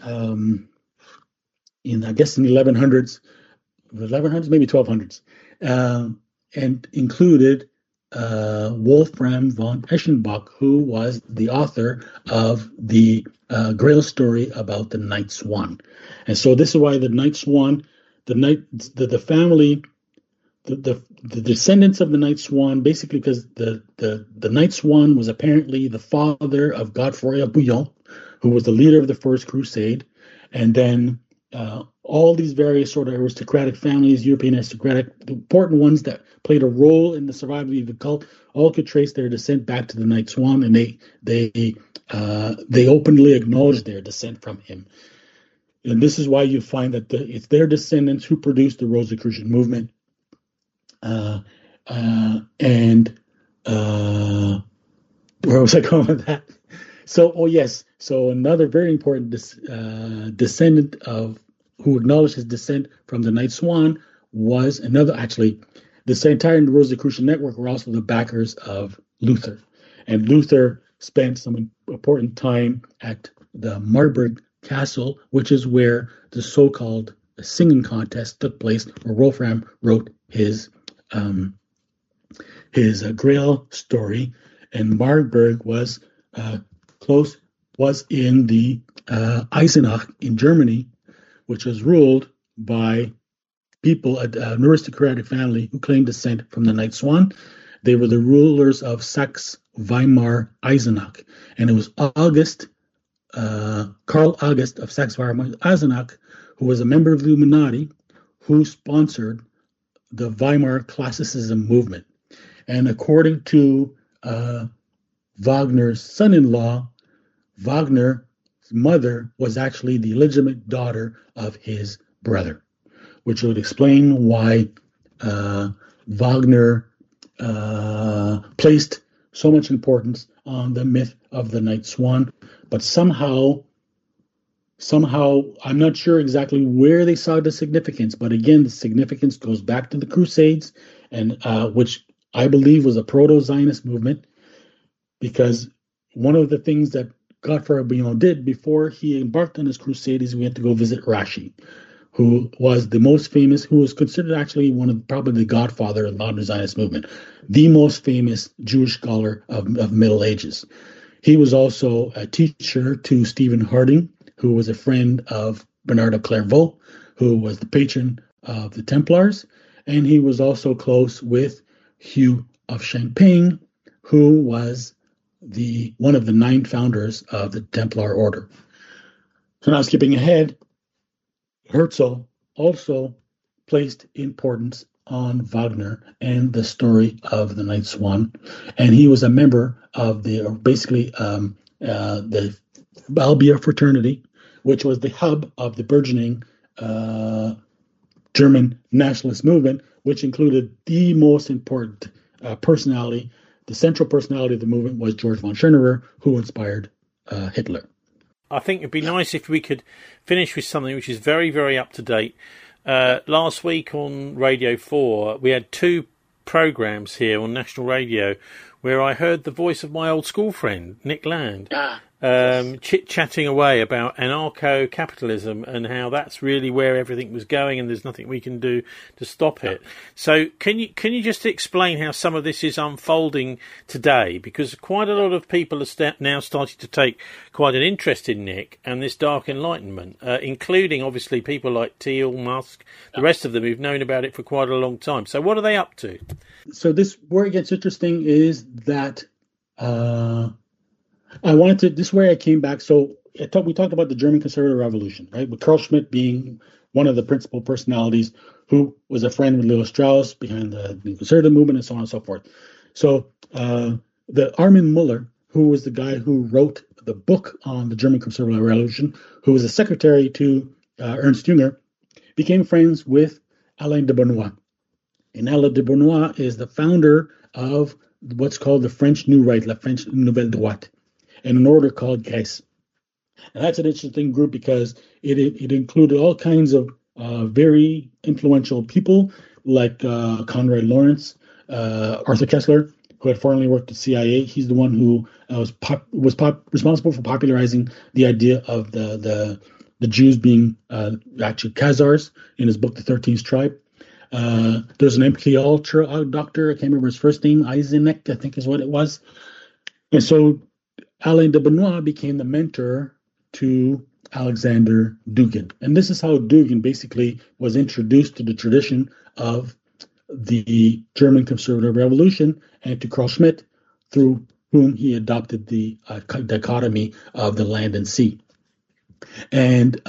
1100s, maybe 1200s, and included Wolfram von Eschenbach, who was the author of the Grail story about the Night Swan. And so this is why the Night Swan, the family, the descendants of the Night Swan, basically because the Night Swan was apparently the father of Godefroy of Bouillon, who was the leader of the First Crusade, and then all these various sort of aristocratic families, European aristocratic, the important ones that played a role in the survival of the cult, all could trace their descent back to the Night Swan, and they openly acknowledged their descent from him. And this is why you find that it's their descendants who produced the Rosicrucian movement. Where was I going with that? So another very important descendant who acknowledged his descent from the Night Swan was this entire Rosicrucian network were also the backers of Luther. And Luther spent some important time at the Marburg Castle, which is where the so-called singing contest took place, where Wolfram wrote his Grail story. And Marburg was in the Eisenach in Germany, which was ruled by people, an aristocratic family who claimed descent from the Night Swan. They were the rulers of Saxe-Weimar-Eisenach. And it was Karl August of Saxe-Weimar-Eisenach, who was a member of the Illuminati, who sponsored the Weimar Classicism movement. And according to Wagner's son-in-law, Wagner's mother was actually the legitimate daughter of his brother, which would explain why Wagner placed so much importance on the myth of the Night Swan. But somehow somehow, I'm not sure exactly where they saw the significance, but again, the significance goes back to the Crusades, and which I believe was a proto-Zionist movement, because one of the things that Godfrey did before he embarked on his crusade is we had to go visit Rashi, who was the most famous, who was considered actually one of probably the godfather of the modern Zionist movement, the most famous Jewish scholar of Middle Ages. He was also a teacher to Stephen Harding, who was a friend of Bernard of Clairvaux, who was the patron of the Templars, and he was also close with Hugh of Champagne, who was one of the 9 founders of the Templar Order. So now skipping ahead, Herzl also placed importance on Wagner and the story of the Night Swan, and he was a member of the Albia fraternity, which was the hub of the burgeoning German nationalist movement, which included the most important personality. The central personality of the movement was George von Schonerer, who inspired Hitler. I think it'd be nice if we could finish with something which is very, very up to date. Last week on Radio 4, we had 2 programmes here on National Radio where I heard the voice of my old school friend, Nick Land, chit-chatting away about anarcho-capitalism and how that's really where everything was going and there's nothing we can do to stop it. So can you just explain how some of this is unfolding today? Because quite a lot of people are now starting to take quite an interest in Nick and this dark enlightenment, including obviously people like Thiel, Musk, the rest of them who've known about it for quite a long time. So what are they up to? So where it gets interesting is that this is where I came back. So we talked about the German Conservative Revolution, right? With Carl Schmitt being one of the principal personalities who was a friend with Leo Strauss behind the conservative movement and so on and so forth. So the Armin Muller, who was the guy who wrote the book on the German Conservative Revolution, who was a secretary to Ernst Jünger, became friends with Alain de Benoist. And Alain de Benoist is the founder of what's called the French New Right, La French Nouvelle Droite, and an order called Grèce. And that's an interesting group because it included all kinds of very influential people like Conrad Lawrence, Arthur Kessler, who had formerly worked at CIA. He's the one who was responsible for popularizing the idea of the Jews being actually Khazars in his book, The 13th Tribe. There's an MK doctor, I can't remember his first name, Eiseneck, I think is what it was. And so Alain de Benoist became the mentor to Alexander Dugin. And this is how Dugin basically was introduced to the tradition of the German Conservative Revolution and to Carl Schmitt, through whom he adopted the dichotomy of the land and sea. And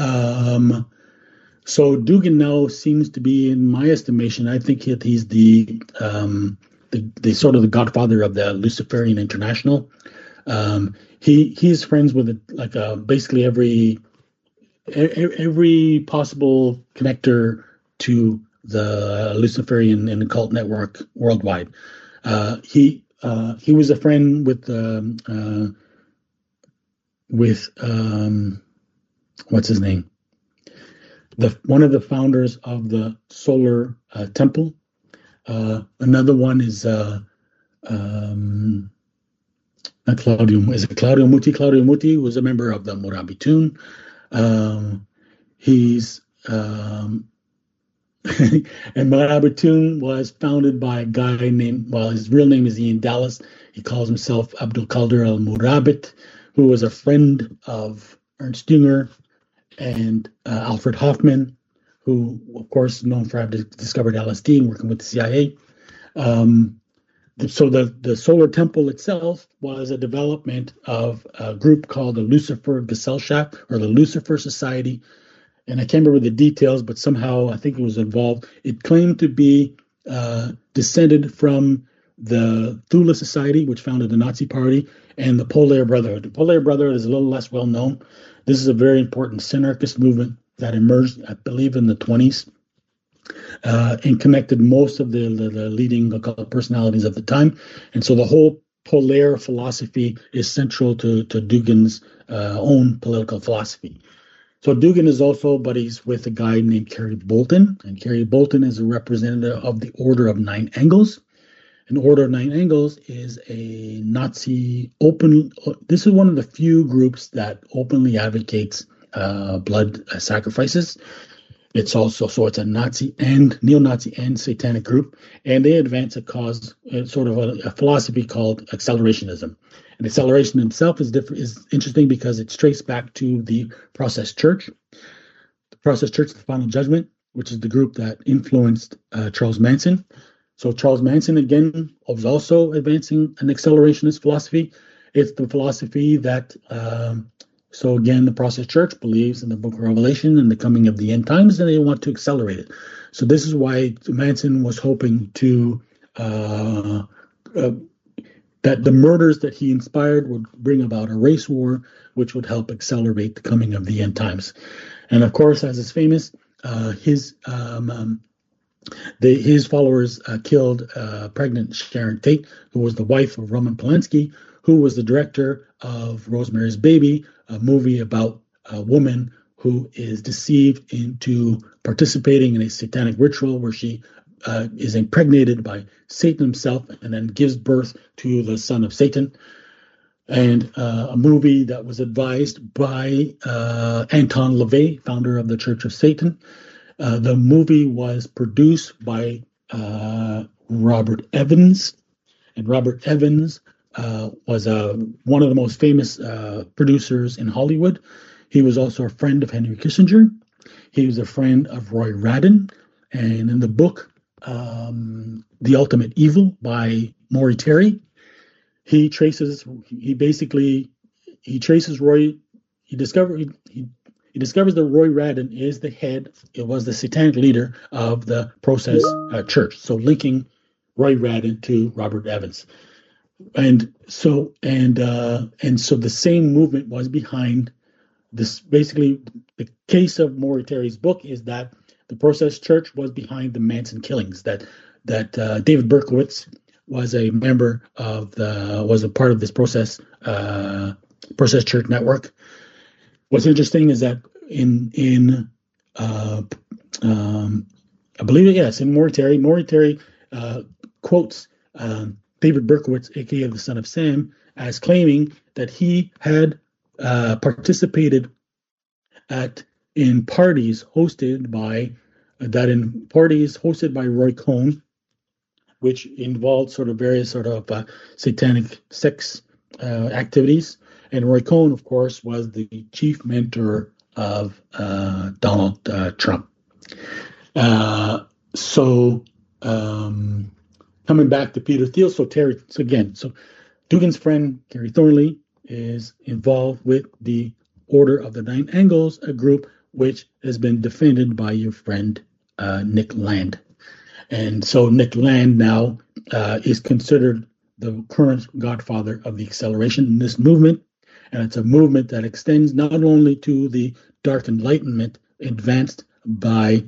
so Dugin now seems to be, in my estimation, I think he's the sort of the godfather of the Luciferian International. He's friends with basically every possible connector to the Luciferian and occult network worldwide. He was a friend with what's his name? One of the founders of the Solar Temple. Another one is not Claudio. Is it Claudio Muti? Claudio Muti was a member of the Morabitun. He's and Morabitun was founded by a guy named, his real name is Ian Dallas. He calls himself Abdul Qadir al-Murabit, who was a friend of Ernst Jünger and Alfred Hoffman, who, of course, is known for having discovered LSD and working with the CIA. So the Solar Temple itself was a development of a group called the Lucifer Gesellschaft, or the Lucifer Society. And I can't remember the details, but somehow I think it was involved. It claimed to be descended from the Thule Society, which founded the Nazi Party, and the Polaire Brotherhood. The Polaire Brotherhood is a little less well known. This is a very important synarchist movement that emerged, I believe, in the 1920s. And connected most of the leading occult personalities of the time. And so the whole Polaire philosophy is central to Dugin's own political philosophy. So Dugan is also buddies with a guy named Kerry Bolton, and Kerry Bolton is a representative of the Order of Nine Angles. An Order of Nine Angles is a Nazi open. This is one of the few groups that openly advocates blood sacrifices. It's also it's a Nazi and neo-Nazi and satanic group, and they advance a cause, sort of a philosophy called accelerationism. And acceleration itself is interesting because it's traced back to the Process Church. The Process Church, the Final Judgment, which is the group that influenced Charles Manson. So Charles Manson, again, was also advancing an accelerationist philosophy. It's the philosophy that, so again, the Process Church believes in the Book of Revelation and the coming of the end times, and they want to accelerate it. So this is why Manson was hoping to that the murders that he inspired would bring about a race war, which would help accelerate the coming of the end times. And of course, as is famous, his followers killed pregnant Sharon Tate, who was the wife of Roman Polanski, who was the director of Rosemary's Baby, a movie about a woman who is deceived into participating in a satanic ritual where she is impregnated by Satan himself and then gives birth to the son of Satan. And a movie that was advised by Anton LaVey, founder of the Church of Satan. The movie was produced by Robert Evans, and Robert Evans was one of the most famous producers in Hollywood. He was also a friend of Henry Kissinger. He was a friend of Roy Radin. And in the book, The Ultimate Evil by Maury Terry, he discovers that Roy Radin is the head, it was the satanic leader of the Process Church. So linking Roy Radin to Robert Evans. And so the same movement was behind this. Basically, the case of Maury Terry's book is that the Process Church was behind the Manson killings, that David Berkowitz was a member of was a part of this Process Church network. What's interesting is that I believe in Maury Terry quotes David Berkowitz, aka the Son of Sam, as claiming that he had participated in parties hosted by Roy Cohn, which involved sort of various satanic sex activities. And Roy Cohn, of course, was the chief mentor of Donald Trump. Coming back to Peter Thiel, so Dugan's friend Gary Thornley is involved with the Order of the Nine Angles, a group which has been defended by your friend Nick Land. And so Nick Land now is considered the current godfather of the acceleration in this movement. And it's a movement that extends not only to the Dark Enlightenment advanced by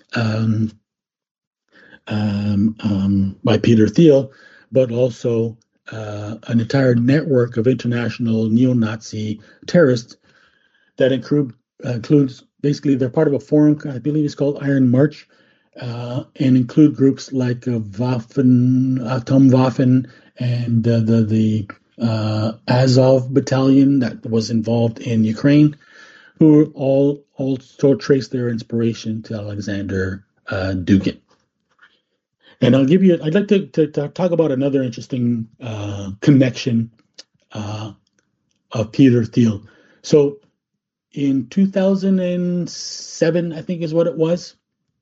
Peter Thiel, but also an entire network of international neo-Nazi terrorists that includes basically, they're part of a forum, I believe it's called Iron March, and include groups like Atomwaffen and the Azov battalion that was involved in Ukraine, who all also trace their inspiration to Alexander Dugin. And I'd like to talk about another interesting connection of Peter Thiel. So in 2007, I think is what it was,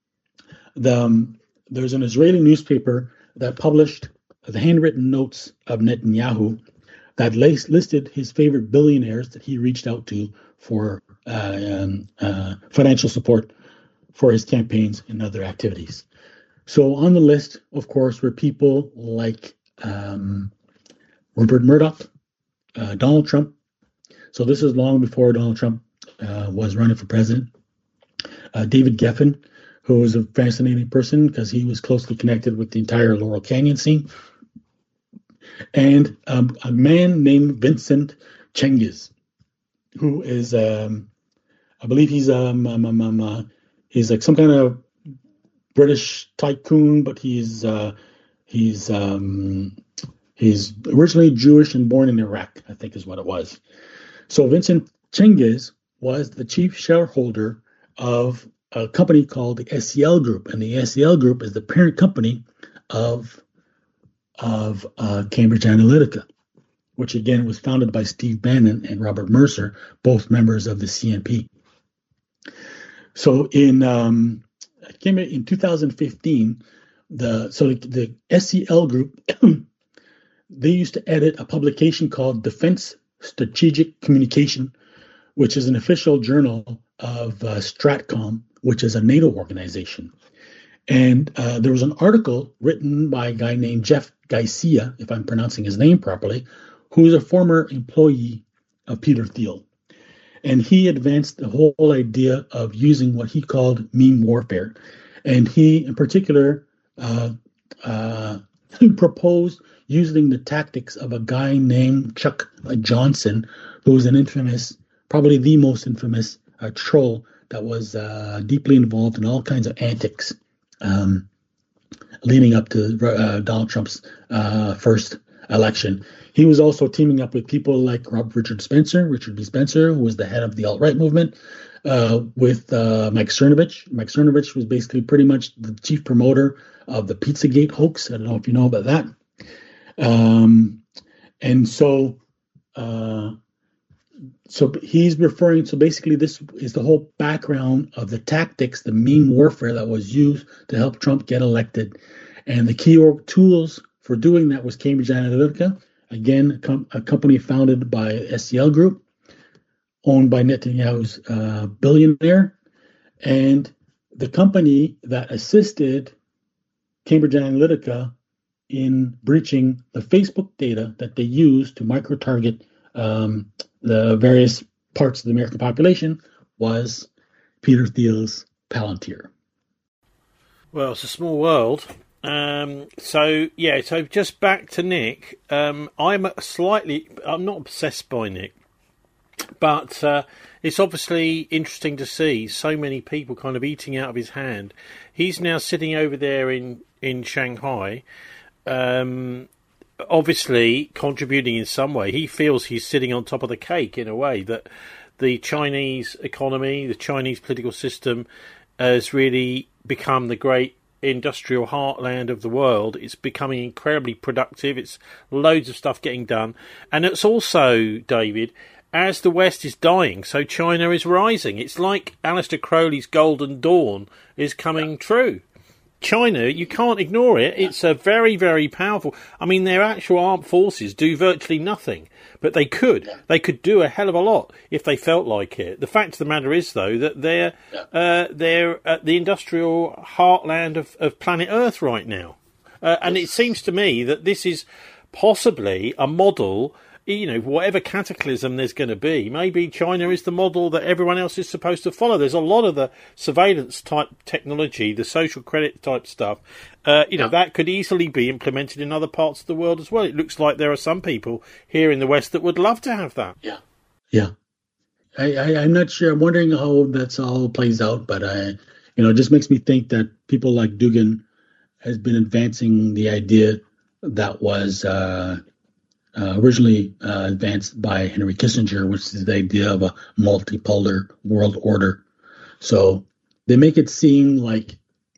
there's an Israeli newspaper that published the handwritten notes of Netanyahu that listed his favorite billionaires that he reached out to for financial support for his campaigns and other activities. So on the list, of course, were people like Rupert Murdoch, Donald Trump. So this is long before Donald Trump was running for president. David Geffen, who was a fascinating person because he was closely connected with the entire Laurel Canyon scene. And a man named Vincent Cengiz, who is a I believe he's like some kind of British tycoon, but he's he's originally Jewish and born in Iraq, I think is what it was. So Vincent Chingiz was the chief shareholder of a company called the SEL Group, and the SEL Group is the parent company of Cambridge Analytica, which again was founded by Steve Bannon and Robert Mercer, both members of the CNP. So in 2015, the SEL Group they used to edit a publication called Defense Strategic Communication, which is an official journal of Stratcom, which is a NATO organization. And there was an article written by a guy named Jeff Garcia, if I'm pronouncing his name properly, who is a former employee of Peter Thiel. And he advanced the whole idea of using what he called meme warfare. And he, in particular, proposed using the tactics of a guy named Chuck Johnson, who was an infamous, probably the most infamous troll that was deeply involved in all kinds of antics leading up to Donald Trump's first election. He was also teaming up with people like Richard B. Spencer, who was the head of the alt-right movement, with Mike Cernovich. Mike Cernovich was basically pretty much the chief promoter of the Pizzagate hoax. I don't know if you know about that. And so he's referring, so basically this is the whole background of the tactics, the meme warfare that was used to help Trump get elected. And the key tools for doing that was Cambridge Analytica, again, a company founded by SEL Group, owned by Netanyahu's billionaire, and the company that assisted Cambridge Analytica in breaching the Facebook data that they used to micro-target the various parts of the American population was Peter Thiel's Palantir. Well, it's a small world. So just back to Nick. I'm not obsessed by Nick, but it's obviously interesting to see so many people kind of eating out of his hand. He's now sitting over there in Shanghai, obviously contributing in some way. He feels he's sitting on top of the cake in a way, that the Chinese economy, the Chinese political system has really become the great industrial heartland of the world. It's becoming incredibly productive. It's loads of stuff getting done. And it's also, David, as the West is dying, so China is rising. It's like Aleister Crowley's Golden Dawn is coming true. China, you can't ignore it. It's a very, very powerful. I mean, their actual armed forces do virtually nothing, but they could. They could do a hell of a lot if they felt like it. The fact of the matter is, though, that they're at the industrial heartland of planet Earth right now, and it seems to me that this is possibly a model. You know, whatever cataclysm there's going to be, maybe China is the model that everyone else is supposed to follow. There's a lot of the surveillance type technology, the social credit type stuff, that could easily be implemented in other parts of the world as well. It looks like there are some people here in the West that would love to have that. Yeah. I'm not sure. I'm wondering how that's all plays out, but it just makes me think that people like Dugin has been advancing the idea that was originally advanced by Henry Kissinger, which is the idea of a multipolar world order. So they make it seem like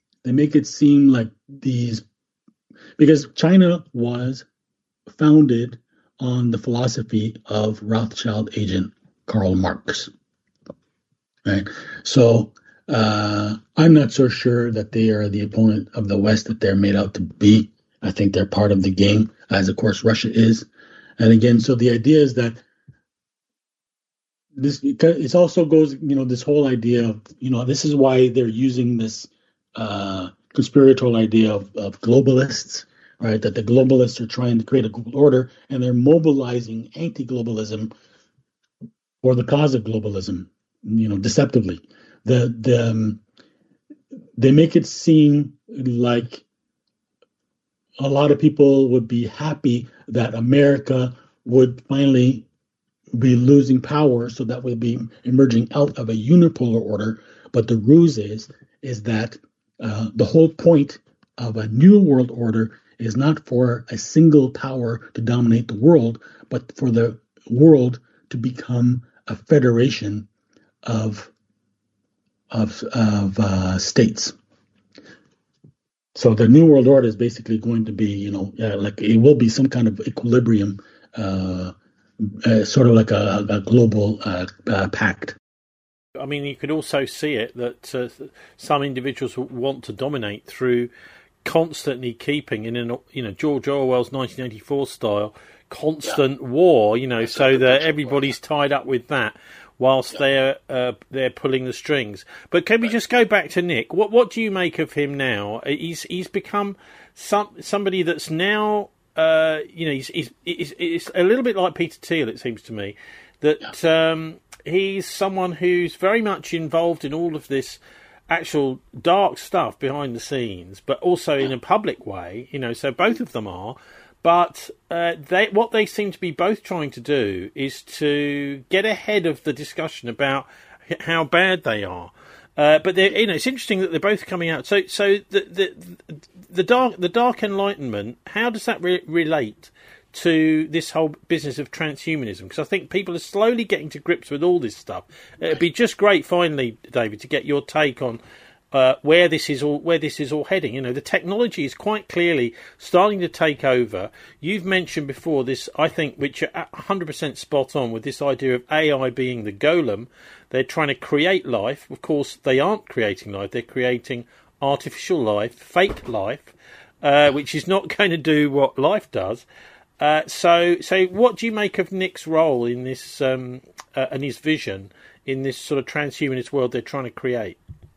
these, because China was founded on the philosophy of Rothschild agent Karl Marx, right? So I'm not so sure that they are the opponent of the West that they're made out to be. I think they're part of the game, as of course Russia is. And again, so the idea is that it also goes, this whole idea of, this is why they're using this conspiratorial idea of globalists, right? That the globalists are trying to create a global order, and they're mobilizing anti-globalism for the cause of globalism, deceptively. They make it seem like a lot of people would be happy that America would finally be losing power, so that we'll be emerging out of a unipolar order. But the ruse is that the whole point of a new world order is not for a single power to dominate the world, but for the world to become a federation of states. So the new world order is basically going to be, like it will be some kind of equilibrium, sort of like a global pact. I mean, you could also see it that some individuals want to dominate through constantly keeping in George Orwell's 1984 style constant war, so that everybody's tied up with that whilst they're pulling the strings. But can we just go back to Nick? What do you make of him now? He's become somebody that's now he's a little bit like Peter Thiel, it seems to me, that he's someone who's very much involved in all of this actual dark stuff behind the scenes, but also in a public way, so both of them are. But what they seem to be both trying to do is to get ahead of the discussion about how bad they are. But it's interesting that they're both coming out. So the dark Enlightenment, how does that relate to this whole business of transhumanism? Because I think people are slowly getting to grips with all this stuff. It'd be just great, finally, David, to get your take on where this is all heading. The technology is quite clearly starting to take over. You've mentioned before this, I think, which are 100% spot on with this idea of AI being the golem. They're trying to create life. Of course, they aren't creating life. They're creating artificial life, fake life, which is not going to do what life does. So what do you make of Nick's role in this and his vision in this sort of transhumanist world they're trying to create?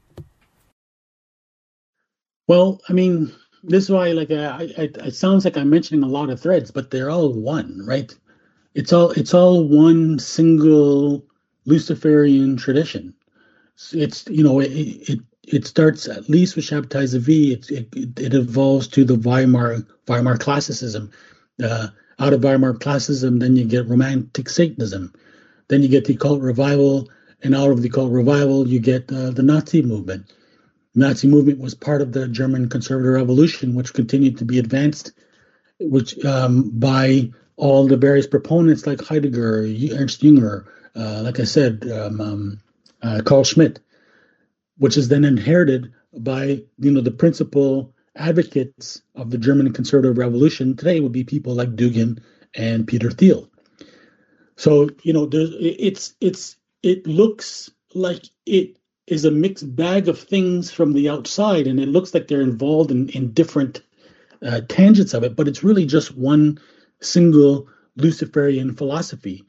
Well, I mean, this is why, it sounds like I'm mentioning a lot of threads, but they're all one, right? It's all one single Luciferian tradition. It's it starts at least with Shabtai Zvi. It evolves to the Weimar classicism. Out of Weimar classicism, then you get romantic Satanism, then you get the occult revival, and out of the occult revival, you get the Nazi movement. The Nazi movement was part of the German conservative revolution, which continued to be advanced, by all the various proponents like Heidegger, Ernst Jünger, like I said, Carl Schmitt, which is then inherited by the principal advocates of the German conservative revolution today would be people like Dugin and Peter Thiel. So it looks like it is a mixed bag of things from the outside, and it looks like they're involved in different tangents of it, but it's really just one single Luciferian philosophy.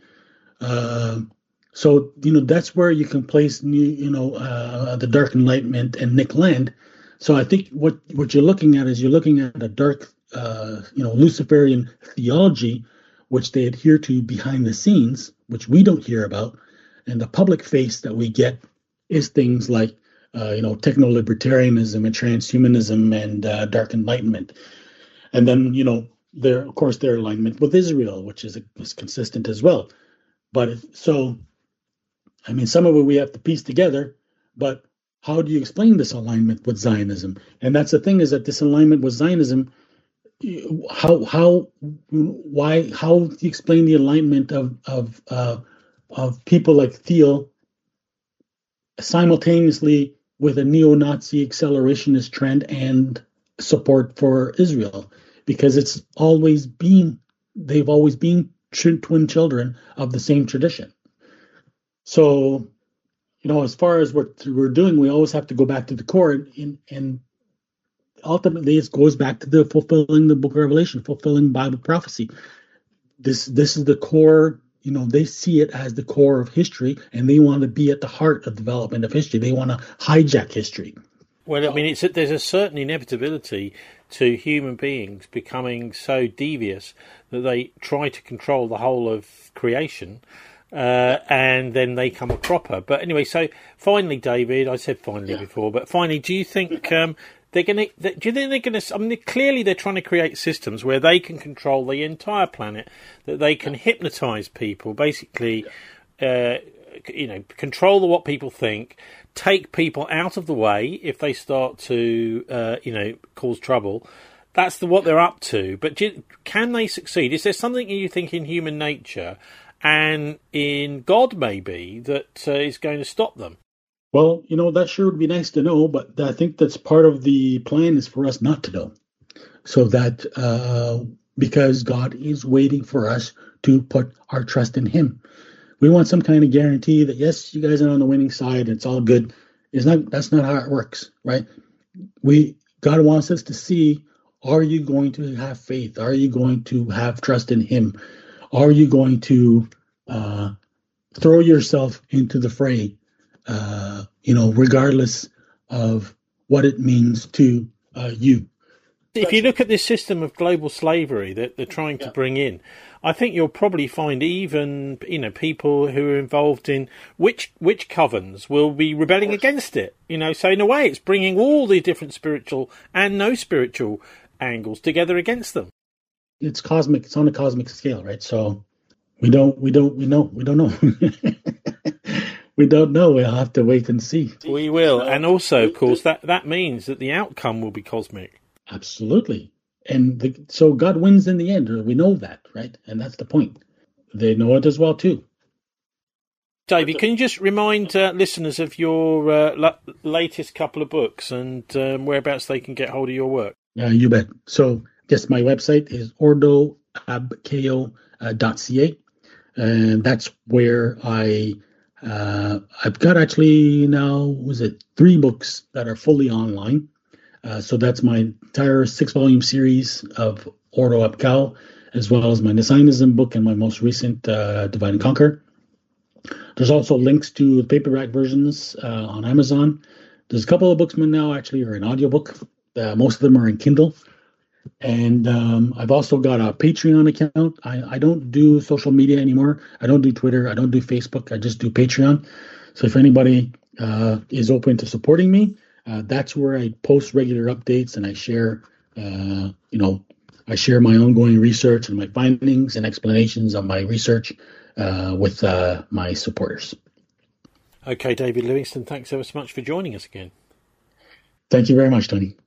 So that's where you can place the Dark Enlightenment and Nick Land. So I think what you're looking at is a dark Luciferian theology, which they adhere to behind the scenes, which we don't hear about, and the public face that we get is things like techno-libertarianism and transhumanism and Dark Enlightenment, and then their alignment with Israel, which is consistent as well. But some of it we have to piece together, but how do you explain this alignment with Zionism? And that's the thing, is that this alignment with Zionism, how do you explain the alignment of people like Thiel simultaneously with a neo-Nazi accelerationist trend and support for Israel? Because they've always been twin children of the same tradition. So, as far as what we're doing, we always have to go back to the core, and ultimately it goes back to the fulfilling the book of Revelation, fulfilling Bible prophecy. This is the core. They see it as the core of history, and they want to be at the heart of development of history. They want to hijack history. Well, I mean, there's a certain inevitability to human beings becoming so devious that they try to control the whole of creation. And then they come a cropper. But anyway, so finally, David, I said finally before, but finally, do you think they're going to. Do you think they're going to? I mean, clearly they're trying to create systems where they can control the entire planet, that they can hypnotise people, basically, control what people think, take people out of the way if they start to, cause trouble. That's what they're up to. But can they succeed? Is there something you think in human nature and in God maybe that is going to stop them? Well, that sure would be nice to know, but I think that's part of the plan is for us not to know. So that because God is waiting for us to put our trust in him. We want some kind of guarantee that, yes, you guys are on the winning side, it's all good. That's not how it works, right? God wants us to see, are you going to have faith? Are you going to have trust in him? Are you going to throw yourself into the fray? Regardless of what it means to you. If you look at this system of global slavery that they're trying to bring in, I think you'll probably find even, people who are involved in witch covens will be rebelling against it. So in a way it's bringing all the different spiritual and no spiritual angles together against them. It's cosmic. It's on a cosmic scale, right? So we don't know. We don't know. We'll have to wait and see. We will. And also, of course, that means that the outcome will be cosmic. Absolutely. And so God wins in the end. We know that, right? And that's the point. They know it as well, too. David, can you just remind listeners of your latest couple of books and whereabouts they can get hold of your work? You bet. So, yes, my website is ordoabkeo.ca. And that's where I've got actually now, 3 books that are fully online. So that's my entire 6-volume series of Ordo Ab Chao, as well as my Nicaeanism book and my most recent Divide and Conquer. There's also links to the paperback versions on Amazon. There's a couple of books now actually are in audiobook. Most of them are in Kindle. And I've also got a Patreon account. I don't do social media anymore. I don't do Twitter. I don't do Facebook. I just do Patreon. So if anybody is open to supporting me, that's where I post regular updates and I share, I share my ongoing research and my findings and explanations of my research with my supporters. Okay, David Livingstone, thanks ever so much for joining us again. Thank you very much, Tony.